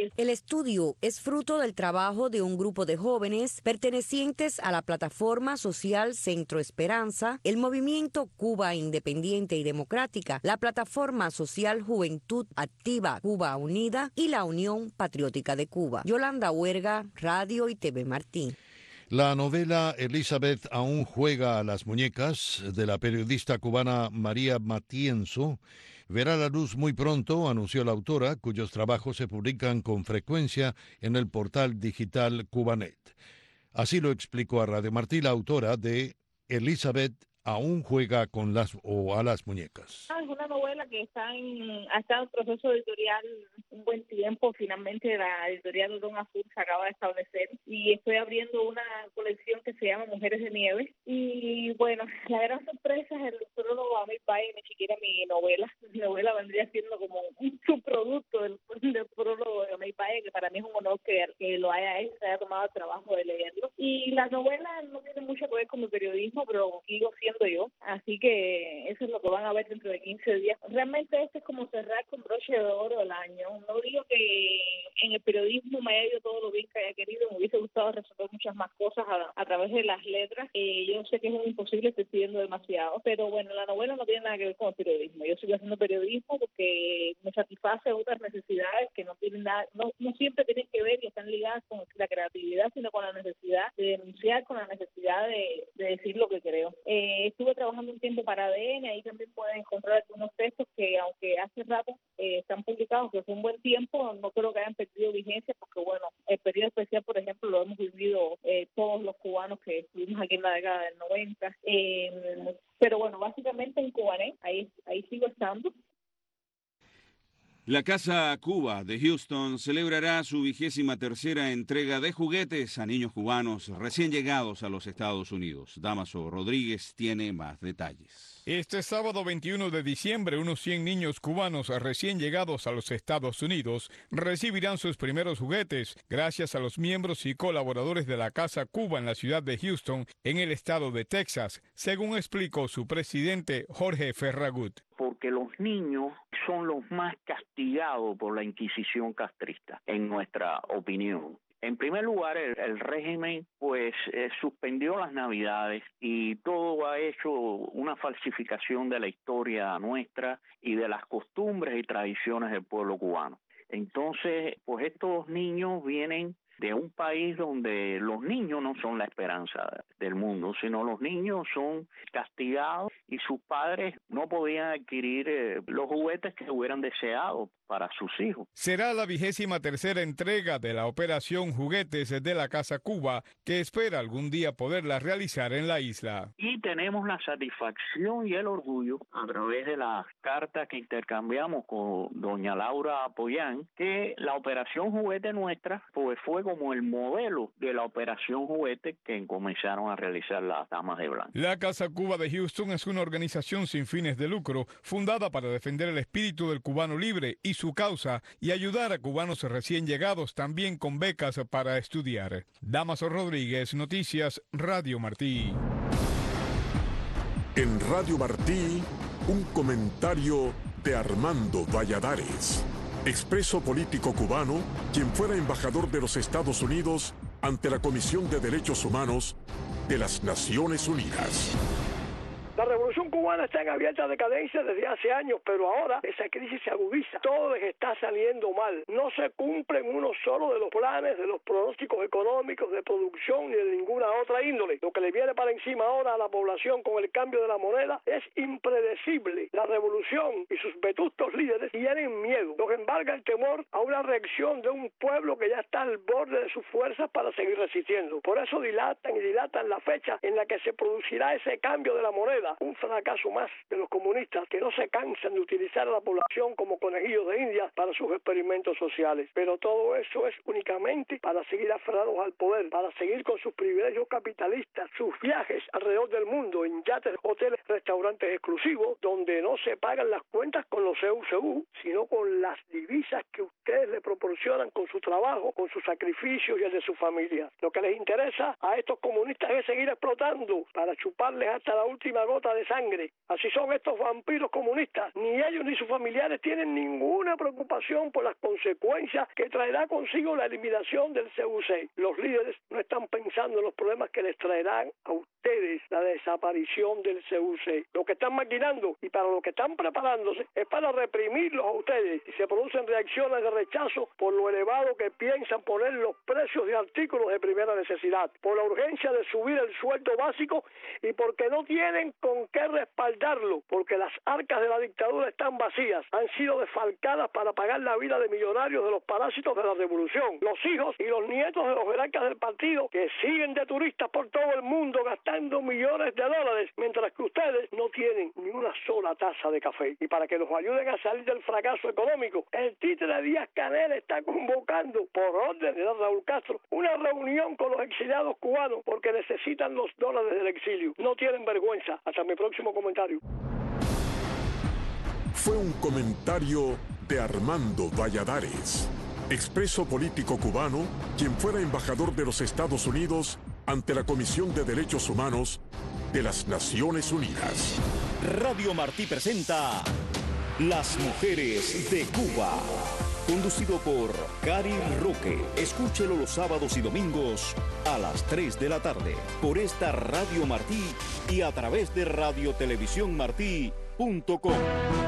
país. El estudio es fruto del trabajo de un grupo de jóvenes pertenecientes a la plataforma social Centro Esperanza, el movimiento Cuba Independiente y Democrática, la plataforma social Juventud Activa Cuba Unida y la Unión Patriótica de Cuba. Yolanda Huerga, Radio y T V Martí. La novela Elizabeth aún juega a las muñecas, de la periodista cubana María Matienzo, verá la luz muy pronto, anunció la autora, cuyos trabajos se publican con frecuencia en el portal digital Cubanet. Así lo explicó a Radio Martí la autora de Elizabeth aún juega con las o a las muñecas. Es una novela que está en, ha estado en proceso editorial un buen tiempo. Finalmente la editorial Don Azul se acaba de establecer y estoy abriendo una colección que se llama Mujeres de Nieve. Y bueno, la gran sorpresa es el prólogo a mi país, ni siquiera mi novela. Mi novela vendría siendo como un subproducto del, del prólogo de mi país, que para mí es un honor que, que lo haya hecho, se haya tomado el trabajo de leerlo. Y la novela no tiene mucho que ver con mi periodismo, pero sigo siendo yo, así que eso es lo que van a ver dentro de quince días. Realmente este es como cerrar con broche de oro el año. No digo que en el periodismo me haya ido todo lo bien que haya querido, me hubiese gustado resolver muchas más cosas a, a través de las letras. Eh, yo sé que es un imposible, estoy pidiendo demasiado, pero bueno, la novela no tiene nada que ver con el periodismo. Yo sigo haciendo periodismo porque me satisface otras necesidades que no tienen nada, no, no siempre tienen que ver y están ligadas con la creatividad, sino con la necesidad de denunciar, con la necesidad de, de decir lo que creo. Eh, Estuve trabajando un tiempo para A D N, ahí también pueden encontrar algunos textos que, aunque hace rato eh, están publicados, que fue un buen tiempo, no creo que hayan perdido vigencia, porque bueno, el periodo especial, por ejemplo, lo hemos vivido eh, todos los cubanos que estuvimos aquí en la década del noventa. Eh, pero bueno, básicamente en Cubanet, ahí, ahí sigo estando. La Casa Cuba de Houston celebrará su vigésima tercera entrega de juguetes a niños cubanos recién llegados a los Estados Unidos. Damaso Rodríguez tiene más detalles. Este sábado veintiuno de diciembre, unos cien niños cubanos recién llegados a los Estados Unidos recibirán sus primeros juguetes gracias a los miembros y colaboradores de la Casa Cuba en la ciudad de Houston, en el estado de Texas, según explicó su presidente Jorge Ferragut. Porque los niños son los más castigados por la Inquisición castrista, en nuestra opinión. En primer lugar, el, el régimen pues eh, suspendió las Navidades y todo ha hecho una falsificación de la historia nuestra y de las costumbres y tradiciones del pueblo cubano. Entonces, pues estos niños vienen de un país donde los niños no son la esperanza del mundo, sino los niños son castigados y sus padres no podían adquirir eh, los juguetes que hubieran deseado para sus hijos. Será la vigésima tercera entrega de la operación Juguetes de la Casa Cuba, que espera algún día poderla realizar en la isla. Y tenemos la satisfacción y el orgullo, a través de las cartas que intercambiamos con doña Laura Apoyán, que la operación Juguete nuestra pues fue como el modelo de la operación Juguete que comenzaron a realizar las damas de blanco. La Casa Cuba de Houston es una organización sin fines de lucro, fundada para defender el espíritu del cubano libre y su causa y ayudar a cubanos recién llegados, también con becas para estudiar. Damaso Rodríguez, Noticias, Radio Martí. En Radio Martí, un comentario de Armando Valladares, expreso político cubano, quien fuera embajador de los Estados Unidos ante la Comisión de Derechos Humanos de las Naciones Unidas. La revolución cubana está en abierta decadencia desde hace años, pero ahora esa crisis se agudiza. Todo les está saliendo mal. No se cumplen uno solo de los planes, de los pronósticos económicos, de producción ni de ninguna otra índole. Lo que le viene para encima ahora a la población con el cambio de la moneda es impredecible. La revolución y sus vetustos líderes tienen miedo. Los embarga el temor a una reacción de un pueblo que ya está al borde de sus fuerzas para seguir resistiendo. Por eso dilatan y dilatan la fecha en la que se producirá ese cambio de la moneda. Un fracaso más de los comunistas que no se cansan de utilizar a la población como conejillos de India para sus experimentos sociales. Pero todo eso es únicamente para seguir aferrados al poder, para seguir con sus privilegios capitalistas, sus viajes alrededor del mundo en yates, hoteles, restaurantes exclusivos, donde no se pagan las cuentas con los C U C U, sino con las divisas que ustedes le proporcionan con su trabajo, con sus sacrificios y el de su familia. Lo que les interesa a estos comunistas es seguir explotando para chuparles hasta la última gota gota de sangre. Así son estos vampiros comunistas. Ni ellos ni sus familiares tienen ninguna preocupación por las consecuencias que traerá consigo la eliminación del C U C. Los líderes no están pensando en los problemas que les traerán a ustedes la desaparición del C U C. Lo que están maquinando y para lo que están preparándose es para reprimirlos a ustedes y se producen reacciones de rechazo por lo elevado que piensan poner los precios de artículos de primera necesidad, por la urgencia de subir el sueldo básico y porque no tienen con qué respaldarlo, porque las arcas de la dictadura están vacías, han sido desfalcadas para pagar la vida de millonarios de los parásitos de la revolución, los hijos y los nietos de los jerarcas del partido que siguen de turistas por todo el mundo gastando millones de dólares, mientras que ustedes no tienen ni una sola taza de café. Y para que nos ayuden a salir del fracaso económico, el títere Díaz-Canel está convocando, por orden de Raúl Castro, una reunión con los exiliados cubanos porque necesitan los dólares del exilio. No tienen vergüenza. Hasta mi próximo comentario. Fue un comentario de Armando Valladares, expreso político cubano, quien fuera embajador de los Estados Unidos ante la Comisión de Derechos Humanos de las Naciones Unidas. Radio Martí presenta Las Mujeres de Cuba, conducido por Cari Roque. Escúchelo los sábados y domingos a las tres de la tarde por esta Radio Martí y a través de radio televisión martí punto com.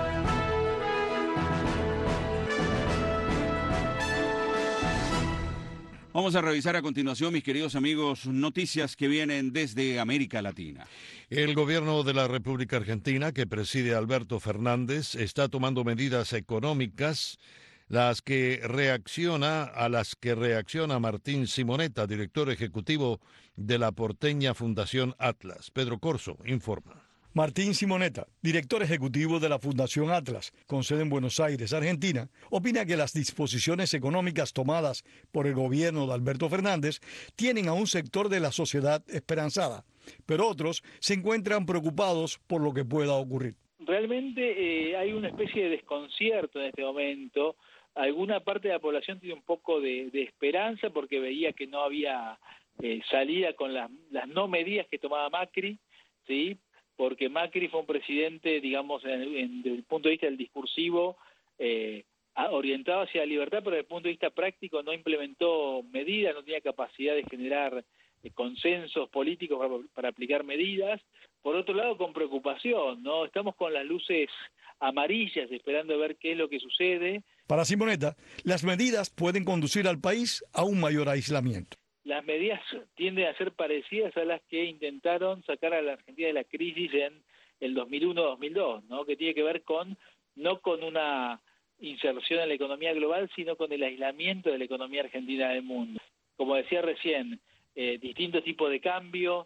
Vamos a revisar a continuación, mis queridos amigos, noticias que vienen desde América Latina. El gobierno de la República Argentina, que preside Alberto Fernández, está tomando medidas económicas las que reacciona a las que reacciona Martín Simonetta, director ejecutivo de la porteña Fundación Atlas. Pedro Corso informa. Martín Simonetta, director ejecutivo de la Fundación Atlas, con sede en Buenos Aires, Argentina, opina que las disposiciones económicas tomadas por el gobierno de Alberto Fernández tienen a un sector de la sociedad esperanzada, pero otros se encuentran preocupados por lo que pueda ocurrir. Realmente eh, hay una especie de desconcierto en este momento. Alguna parte de la población tiene un poco de, de esperanza porque veía que no había eh, salida con las, las no medidas que tomaba Macri, ¿sí? Porque Macri fue un presidente, digamos, en, en, desde el punto de vista del discursivo, eh, orientado hacia la libertad, pero desde el punto de vista práctico no implementó medidas, no tenía capacidad de generar eh, consensos políticos para, para aplicar medidas. Por otro lado, con preocupación, ¿no? Estamos con las luces amarillas esperando a ver qué es lo que sucede. Para Simonetta, las medidas pueden conducir al país a un mayor aislamiento. Las medidas tienden a ser parecidas a las que intentaron sacar a la Argentina de la crisis en el dos mil uno dos mil dos, ¿no? Que tiene que ver con no con una inserción en la economía global, sino con el aislamiento de la economía argentina del mundo. Como decía recién, eh, distintos tipos de cambio,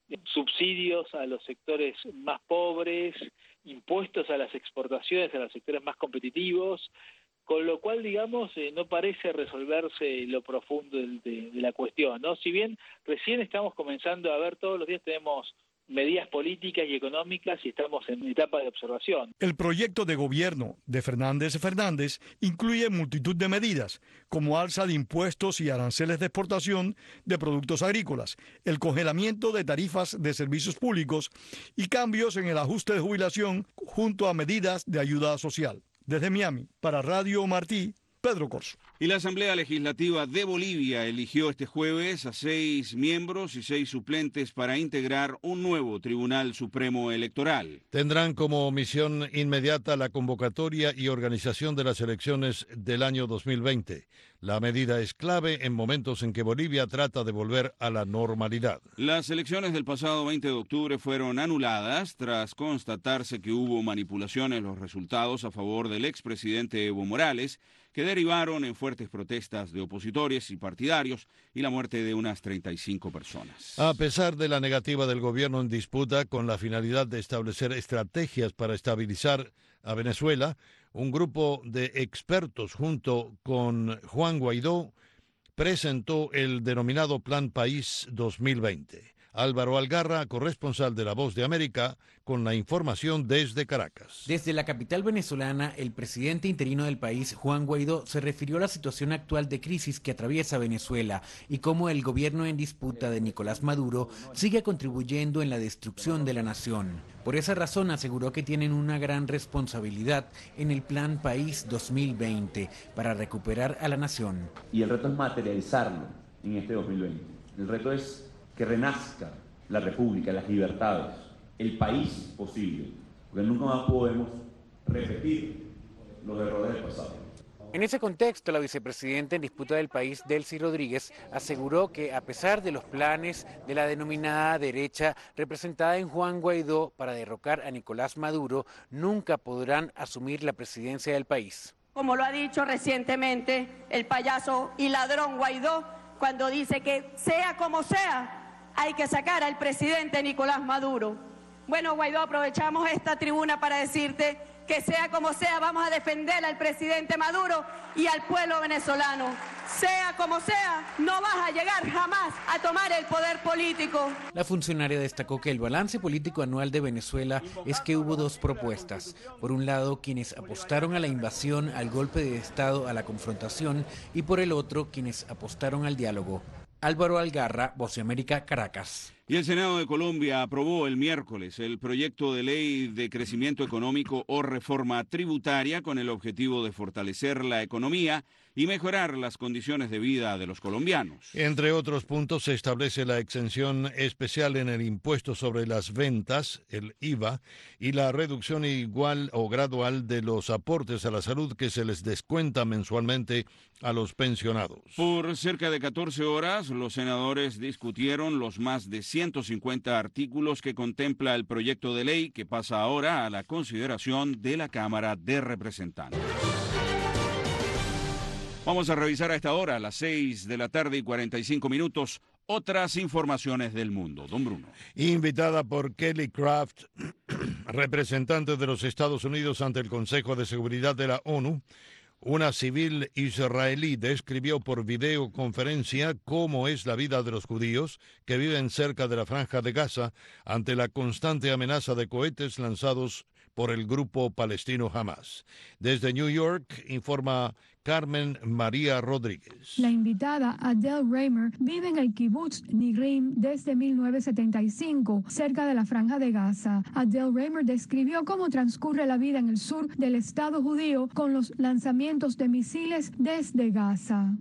subsidios a los sectores más pobres, impuestos a las exportaciones, a los sectores más competitivos, con lo cual, digamos, eh, no parece resolverse lo profundo de, de, de la cuestión, ¿no? Si bien recién estamos comenzando a ver, todos los días tenemos medidas políticas y económicas y estamos en etapa de observación. El proyecto de gobierno de Fernández Fernández incluye multitud de medidas, como alza de impuestos y aranceles de exportación de productos agrícolas, el congelamiento de tarifas de servicios públicos y cambios en el ajuste de jubilación junto a medidas de ayuda social. Desde Miami, para Radio Martí, Pedro Corso. Y la Asamblea Legislativa de Bolivia eligió este jueves a seis miembros y seis suplentes para integrar un nuevo Tribunal Supremo Electoral. Tendrán como misión inmediata la convocatoria y organización de las elecciones del año dos mil veinte. La medida es clave en momentos en que Bolivia trata de volver a la normalidad. Las elecciones del pasado veinte de octubre fueron anuladas tras constatarse que hubo manipulaciones en los resultados a favor del expresidente Evo Morales, que derivaron en fuertes protestas de opositores y partidarios y la muerte de unas treinta y cinco personas. A pesar de la negativa del gobierno en disputa con la finalidad de establecer estrategias para estabilizar a Venezuela, un grupo de expertos junto con Juan Guaidó presentó el denominado Plan País dos mil veinte. Álvaro Algarra, corresponsal de La Voz de América, con la información desde Caracas. Desde la capital venezolana, el presidente interino del país, Juan Guaidó, se refirió a la situación actual de crisis que atraviesa Venezuela y cómo el gobierno en disputa de Nicolás Maduro sigue contribuyendo en la destrucción de la nación. Por esa razón aseguró que tienen una gran responsabilidad en el Plan País dos mil veinte para recuperar a la nación. Y el reto es materializarlo en este dos mil veinte. El reto es que renazca la República, las libertades, el país posible, porque nunca más podemos repetir los errores del pasado. En ese contexto, la vicepresidenta en disputa del país, Delcy Rodríguez, aseguró que a pesar de los planes de la denominada derecha representada en Juan Guaidó para derrocar a Nicolás Maduro, nunca podrán asumir la presidencia del país. Como lo ha dicho recientemente el payaso y ladrón Guaidó, cuando dice que sea como sea, hay que sacar al presidente Nicolás Maduro. Bueno, Guaidó, aprovechamos esta tribuna para decirte que sea como sea, vamos a defender al presidente Maduro y al pueblo venezolano. Sea como sea, no vas a llegar jamás a tomar el poder político. La funcionaria destacó que el balance político anual de Venezuela es que hubo dos propuestas. Por un lado, quienes apostaron a la invasión, al golpe de Estado, a la confrontación, y por el otro, quienes apostaron al diálogo. Álvaro Algarra, Voz de América, Caracas. Y el Senado de Colombia aprobó el miércoles el proyecto de ley de crecimiento económico o reforma tributaria con el objetivo de fortalecer la economía y mejorar las condiciones de vida de los colombianos. Entre otros puntos, se establece la exención especial en el impuesto sobre las ventas, el I V A, y la reducción igual o gradual de los aportes a la salud que se les descuenta mensualmente a los pensionados. Por cerca de catorce horas, los senadores discutieron los más de ciento cincuenta artículos que contempla el proyecto de ley que pasa ahora a la consideración de la Cámara de Representantes. Vamos a revisar a esta hora, a las seis de la tarde y cuarenta y cinco minutos, otras informaciones del mundo. Don Bruno. Invitada por Kelly Craft, representante de los Estados Unidos ante el Consejo de Seguridad de la ONU, una civil israelí describió por videoconferencia cómo es la vida de los judíos que viven cerca de la Franja de Gaza ante la constante amenaza de cohetes lanzados por el grupo palestino Hamas. Desde New York, informa Carmen María Rodríguez. La invitada, Adele Reimer, vive en el kibutz Nigrim desde mil novecientos setenta y cinco, cerca de la Franja de Gaza. Adele Reimer describió cómo transcurre la vida en el sur del Estado judío con los lanzamientos de misiles desde Gaza.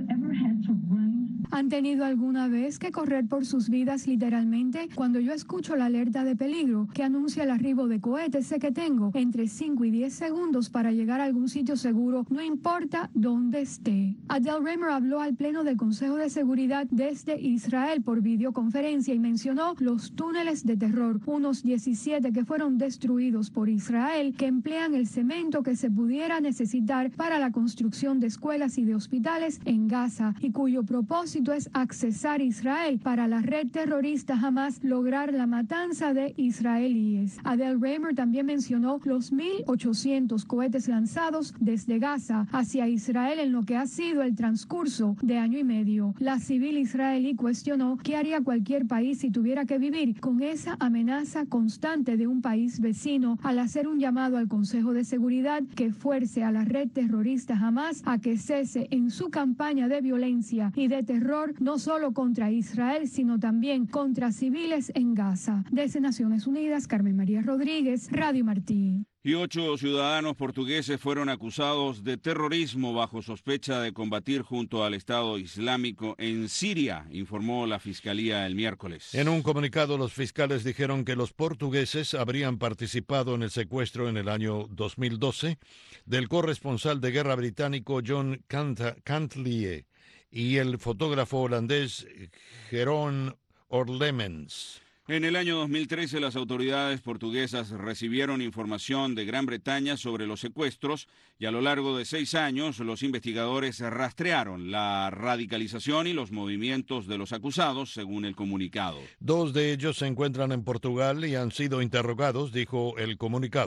¿Han tenido alguna vez que correr por sus vidas literalmente? Cuando yo escucho la alerta de peligro que anuncia el arribo de cohetes, sé que tengo entre cinco y diez segundos para llegar a algún sitio seguro, no importa dónde esté. Adele Reimer habló al Pleno del Consejo de Seguridad desde Israel por videoconferencia y mencionó los túneles de terror, unos diecisiete que fueron destruidos por Israel, que emplean el cemento que se pudiera necesitar para la construcción de escuelas y de hospitales en Gaza y cuyo propósito es accesar Israel para la red terrorista Hamas lograr la matanza de israelíes. Adele Reimer también mencionó los mil ochocientos cohetes lanzados desde Gaza hacia Israel en lo que ha sido el transcurso de año y medio. La civil israelí cuestionó qué haría cualquier país si tuviera que vivir con esa amenaza constante de un país vecino al hacer un llamado al Consejo de Seguridad que fuerce a la red terrorista Hamas a que cese en su campaña de violencia y de terror no solo contra Israel, sino también contra civiles en Gaza. Desde Naciones Unidas, Carmen María Rodríguez, Radio Martí. Y ocho ciudadanos portugueses fueron acusados de terrorismo bajo sospecha de combatir junto al Estado Islámico en Siria, informó la Fiscalía el miércoles. En un comunicado, los fiscales dijeron que los portugueses habrían participado en el secuestro en el año dos mil doce del corresponsal de guerra británico John Cantlie y el fotógrafo holandés Jeroen Orlemens. En el año dos mil trece, las autoridades portuguesas recibieron información de Gran Bretaña sobre los secuestros y a lo largo de seis años los investigadores rastrearon la radicalización y los movimientos de los acusados, según el comunicado. Dos de ellos se encuentran en Portugal y han sido interrogados, dijo el comunicado.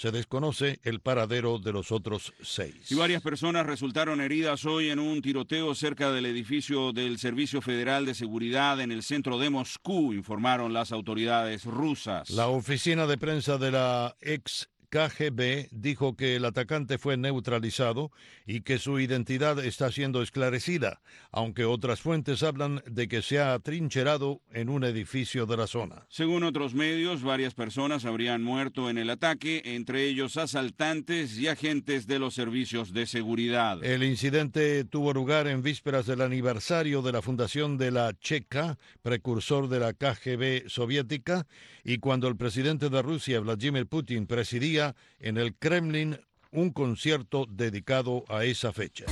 Se desconoce el paradero de los otros seis. Y varias personas resultaron heridas hoy en un tiroteo cerca del edificio del Servicio Federal de Seguridad en el centro de Moscú, informaron las autoridades rusas. La oficina de prensa de la ex K G B dijo que el atacante fue neutralizado y que su identidad está siendo esclarecida, aunque otras fuentes hablan de que se ha atrincherado en un edificio de la zona. Según otros medios, varias personas habrían muerto en el ataque, entre ellos asaltantes y agentes de los servicios de seguridad. El incidente tuvo lugar en vísperas del aniversario de la fundación de la Checa, precursor de la K G B soviética, y cuando el presidente de Rusia, Vladimir Putin, presidía en el Kremlin un concierto dedicado a esa fecha.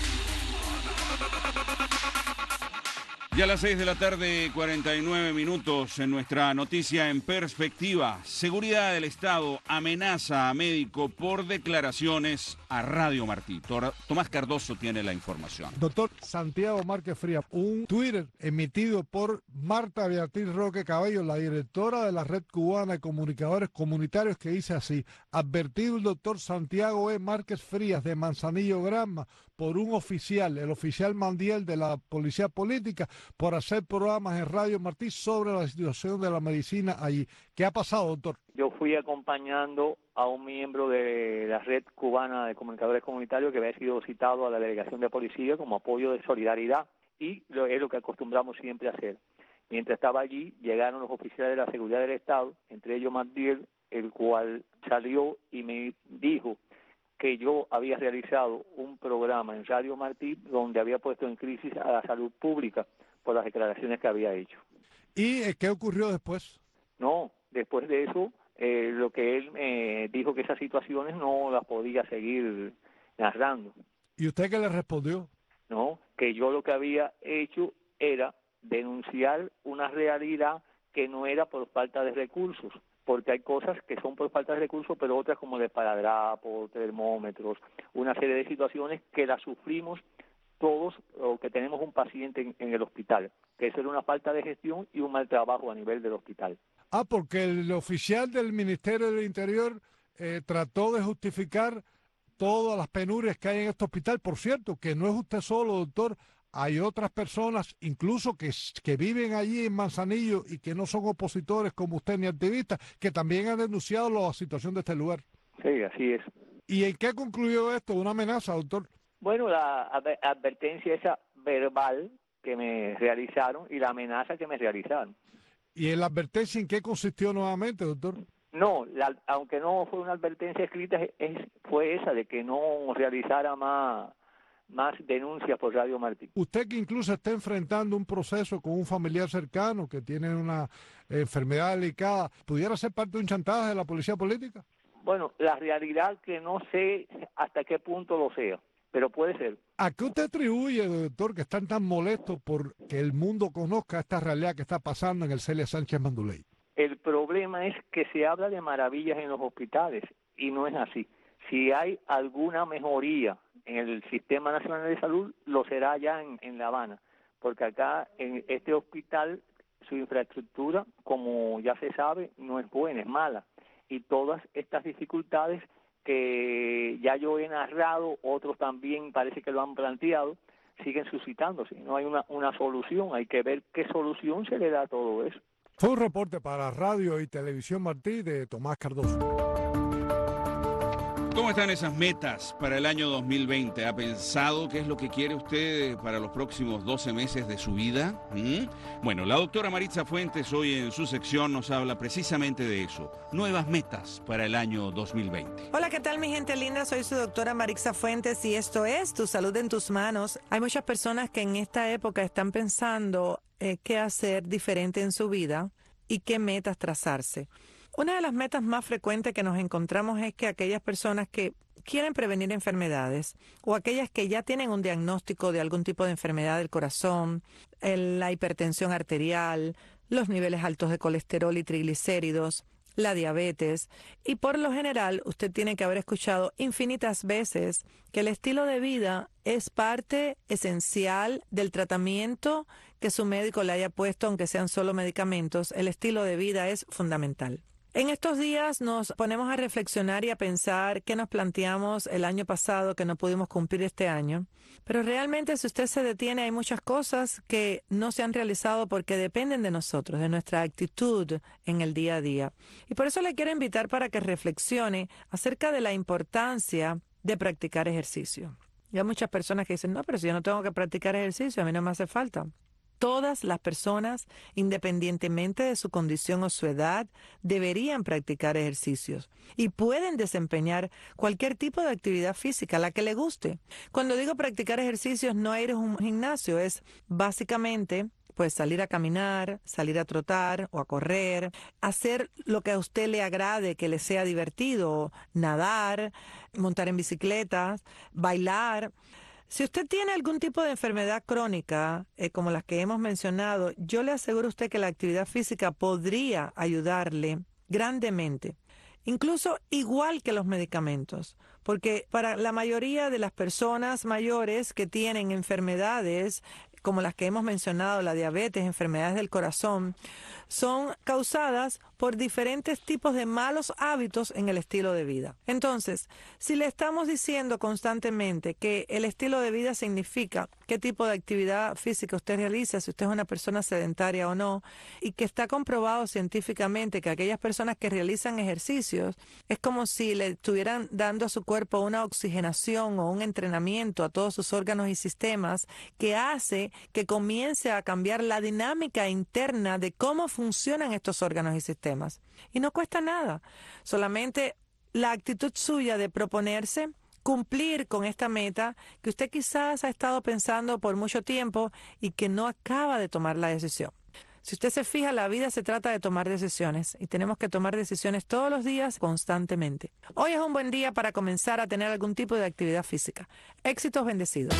Ya a las seis de la tarde, cuarenta y nueve minutos, en nuestra noticia en perspectiva. Seguridad del Estado amenaza a médico por declaraciones a Radio Martí. Tomás Cardoso tiene la información. Doctor Santiago Márquez Frías, un Twitter emitido por Marta Beatriz Roque Cabello, la directora de la Red Cubana de Comunicadores Comunitarios, que dice así: advertido el doctor Santiago E. Márquez Frías de Manzanillo Granma por un oficial, el oficial Mandiel de la Policía Política, por hacer programas en Radio Martí sobre la situación de la medicina allí. ¿Qué ha pasado, doctor? Yo fui acompañando a un miembro de la Red Cubana de Comunicadores Comunitarios que había sido citado a la delegación de policía como apoyo de solidaridad, y lo, es lo que acostumbramos siempre a hacer. Mientras estaba allí, llegaron los oficiales de la seguridad del Estado, entre ellos Mandiel, el cual salió y me dijo que yo había realizado un programa en Radio Martí donde había puesto en crisis a la salud pública por las declaraciones que había hecho. ¿Y qué ocurrió después? No, después de eso, eh, lo que él me eh, dijo que esas situaciones no las podía seguir narrando. ¿Y usted qué le respondió? No, que yo lo que había hecho era denunciar una realidad que no era por falta de recursos, porque hay cosas que son por falta de recursos, pero otras como el esparadrapo, termómetros, una serie de situaciones que las sufrimos todos o que tenemos un paciente en, en el hospital, que eso era una falta de gestión y un mal trabajo a nivel del hospital. Ah, porque el oficial del Ministerio del Interior eh, trató de justificar todas las penurias que hay en este hospital. Por cierto, que no es usted solo, doctor. Hay otras personas, incluso que, que viven allí en Manzanillo y que no son opositores como usted ni activistas, que también han denunciado la situación de este lugar. Sí, así es. ¿Y en qué concluyó esto? ¿Una amenaza, doctor? Bueno, la advertencia esa verbal que me realizaron y la amenaza que me realizaron. ¿Y en la advertencia en qué consistió nuevamente, doctor? No, la, aunque no fue una advertencia escrita, es, fue esa de que no realizara más... más denuncias por Radio Martí. Usted que incluso está enfrentando un proceso con un familiar cercano que tiene una enfermedad delicada, ¿pudiera ser parte de un chantaje de la policía política? Bueno, la realidad que no sé hasta qué punto lo sea, pero puede ser. ¿A qué usted atribuye, doctor, que están tan molestos por que el mundo conozca esta realidad que está pasando en el Celia Sánchez Manduley? El problema es que se habla de maravillas en los hospitales y no es así. Si hay alguna mejoría en el Sistema Nacional de Salud, lo será ya en, en La Habana, porque acá en este hospital su infraestructura, como ya se sabe, no es buena, es mala, y todas estas dificultades que ya yo he narrado, otros también parece que lo han planteado, siguen suscitándose. No hay una, una solución, hay que ver qué solución se le da a todo eso. Fue un reporte para Radio y Televisión Martí de Tomás Cardoso. ¿Cómo están esas metas para el año dos mil veinte? ¿Ha pensado qué es lo que quiere usted para los próximos doce meses de su vida? ¿Mm? Bueno, la doctora Maritza Fuentes hoy en su sección nos habla precisamente de eso. Nuevas metas para el año dos mil veinte. Hola, ¿qué tal mi gente linda? Soy su doctora Maritza Fuentes y esto es Tu Salud en Tus Manos. Hay muchas personas que en esta época están pensando eh, qué hacer diferente en su vida y qué metas trazarse. Una de las metas más frecuentes que nos encontramos es que aquellas personas que quieren prevenir enfermedades o aquellas que ya tienen un diagnóstico de algún tipo de enfermedad del corazón, la hipertensión arterial, los niveles altos de colesterol y triglicéridos, la diabetes, y por lo general usted tiene que haber escuchado infinitas veces que el estilo de vida es parte esencial del tratamiento que su médico le haya puesto, aunque sean solo medicamentos. El estilo de vida es fundamental. En estos días nos ponemos a reflexionar y a pensar qué nos planteamos el año pasado que no pudimos cumplir este año. Pero realmente, si usted se detiene, hay muchas cosas que no se han realizado porque dependen de nosotros, de nuestra actitud en el día a día. Y por eso le quiero invitar para que reflexione acerca de la importancia de practicar ejercicio. Y hay muchas personas que dicen, no, pero si yo no tengo que practicar ejercicio, a mí no me hace falta. Todas las personas, independientemente de su condición o su edad, deberían practicar ejercicios y pueden desempeñar cualquier tipo de actividad física, la que le guste. Cuando digo practicar ejercicios, no ir a un gimnasio, es básicamente pues salir a caminar, salir a trotar o a correr, hacer lo que a usted le agrade, que le sea divertido, nadar, montar en bicicleta, bailar. Si usted tiene algún tipo de enfermedad crónica, eh, como las que hemos mencionado, yo le aseguro a usted que la actividad física podría ayudarle grandemente, incluso igual que los medicamentos, porque para la mayoría de las personas mayores que tienen enfermedades, como las que hemos mencionado, la diabetes, enfermedades del corazón, son causadas por diferentes tipos de malos hábitos en el estilo de vida. Entonces, si le estamos diciendo constantemente que el estilo de vida significa qué tipo de actividad física usted realiza, si usted es una persona sedentaria o no, y que está comprobado científicamente que aquellas personas que realizan ejercicios es como si le estuvieran dando a su cuerpo una oxigenación o un entrenamiento a todos sus órganos y sistemas que hace que comience a cambiar la dinámica interna de cómo funcionan estos órganos y sistemas. Y no cuesta nada, solamente la actitud suya de proponerse cumplir con esta meta que usted quizás ha estado pensando por mucho tiempo y que no acaba de tomar la decisión. Si usted se fija, la vida se trata de tomar decisiones y tenemos que tomar decisiones todos los días, constantemente. Hoy es un buen día para comenzar a tener algún tipo de actividad física. Éxitos bendecidos.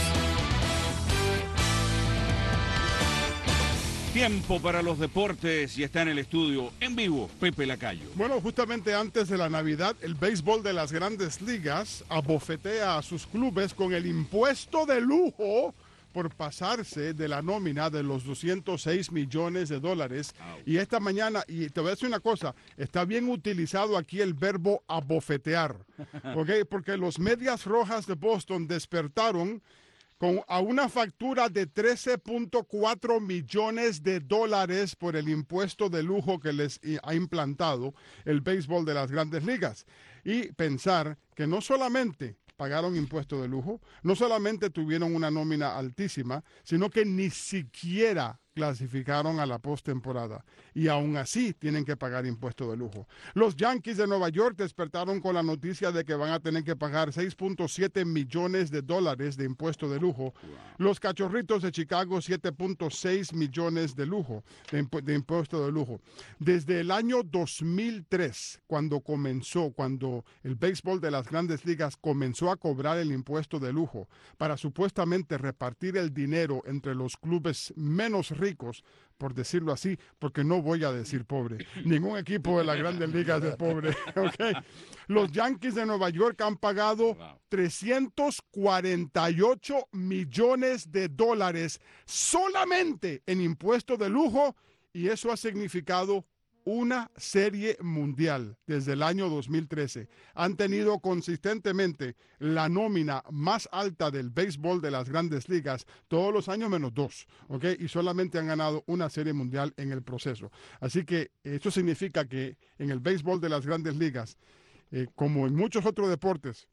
Tiempo para los deportes y está en el estudio en vivo Pepe Lacayo. Bueno, justamente antes de la Navidad, el béisbol de las Grandes Ligas abofetea a sus clubes con el impuesto de lujo por pasarse de la nómina de los doscientos seis millones de dólares. Wow. Y esta mañana, y te voy a decir una cosa, está bien utilizado aquí el verbo abofetear, ¿okay? Porque los Medias Rojas de Boston despertaron con a una factura de trece punto cuatro millones de dólares por el impuesto de lujo que les ha implantado el béisbol de las Grandes Ligas. Y pensar que no solamente pagaron impuesto de lujo, no solamente tuvieron una nómina altísima, sino que ni siquiera clasificaron a la postemporada y aún así tienen que pagar impuesto de lujo. Los Yankees de Nueva York despertaron con la noticia de que van a tener que pagar seis punto siete millones de dólares de impuesto de lujo. Los Cachorritos de Chicago siete punto seis millones de lujo de, impu de impuesto de lujo. Desde el año dos mil tres, cuando comenzó, cuando el béisbol de las Grandes Ligas comenzó a cobrar el impuesto de lujo para supuestamente repartir el dinero entre los clubes menos ricos, por decirlo así, porque no voy a decir pobre. Ningún equipo de las Grandes Ligas es pobre. ¿Okay? Los Yankees de Nueva York han pagado trescientos cuarenta y ocho millones de dólares solamente en impuesto de lujo, y eso ha significado una serie mundial desde el año dos mil trece. Han tenido consistentemente la nómina más alta del béisbol de las Grandes Ligas todos los años menos dos, ¿ok? Y solamente han ganado una serie mundial en el proceso. Así que esto significa que en el béisbol de las Grandes Ligas, eh, como en muchos otros deportes,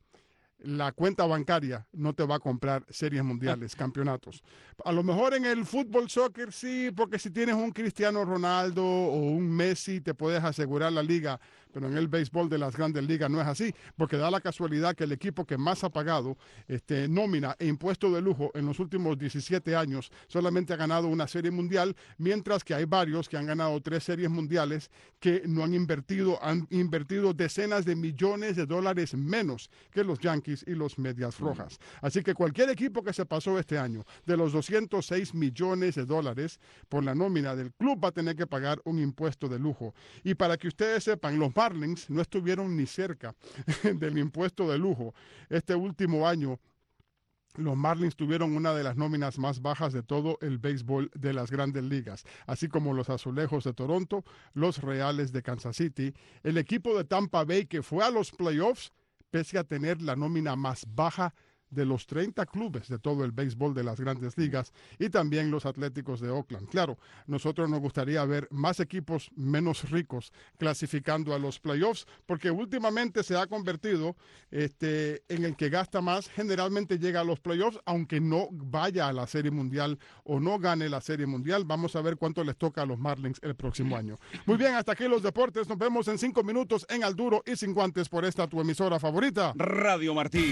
la cuenta bancaria no te va a comprar series mundiales, campeonatos. A lo mejor en el fútbol, soccer, sí, porque si tienes un Cristiano Ronaldo o un Messi, te puedes asegurar la liga, pero en el béisbol de las Grandes Ligas no es así, porque da la casualidad que el equipo que más ha pagado este, nómina e impuesto de lujo en los últimos diecisiete años solamente ha ganado una serie mundial, mientras que hay varios que han ganado tres series mundiales que no han invertido, han invertido decenas de millones de dólares menos que los Yankees y los Medias Rojas. Así que cualquier equipo que se pasó este año de los doscientos seis millones de dólares por la nómina del club va a tener que pagar un impuesto de lujo. Y para que ustedes sepan, los Marlins no estuvieron ni cerca del impuesto de lujo este último año Los Marlins tuvieron una de las nóminas más bajas de todo el béisbol de las grandes ligas, así como los Azulejos de Toronto, los Reales de Kansas City, el equipo de Tampa Bay que fue a los playoffs, pese a tener la nómina más baja de los treinta clubes de todo el béisbol de las grandes ligas, y también los Atléticos de Oakland. Claro, nosotros nos gustaría ver más equipos menos ricos clasificando a los playoffs, porque últimamente se ha convertido este, en el que gasta más, generalmente llega a los playoffs, aunque no vaya a la Serie Mundial o no gane la Serie Mundial. Vamos a ver cuánto les toca a los Marlins el próximo año. Muy bien, hasta aquí los deportes. Nos vemos en cinco minutos en Al Duro y Sin Guantes por esta tu emisora favorita, Radio Martí.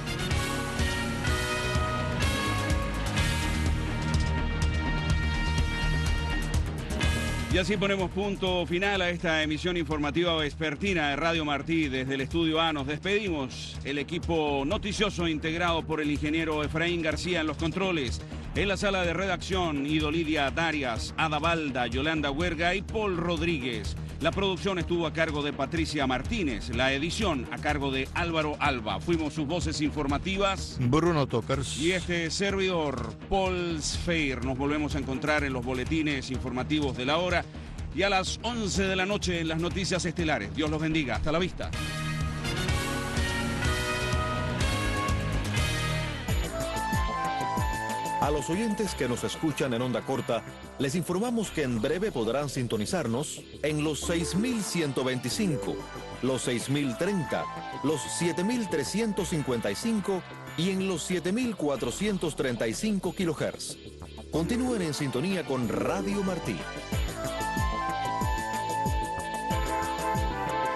Y así ponemos punto final a esta emisión informativa vespertina de Radio Martí. Desde el Estudio A nos despedimos. El equipo noticioso integrado por el ingeniero Efraín García en los controles. En la sala de redacción, Ido Lidia Darias, Ada Balda, Yolanda Huerga y Paul Rodríguez. La producción estuvo a cargo de Patricia Martínez, la edición a cargo de Álvaro Alba. Fuimos sus voces informativas, Bruno Tokers y este servidor, Paul Sfeir. Nos volvemos a encontrar en los boletines informativos de la hora y a las once de la noche en las noticias estelares. Dios los bendiga. Hasta la vista. A los oyentes que nos escuchan en onda corta, les informamos que en breve podrán sintonizarnos en los seis mil ciento veinticinco, los seis mil treinta, los siete mil trescientos cincuenta y cinco y en los siete mil cuatrocientos treinta y cinco kilohertz. Continúen en sintonía con Radio Martí.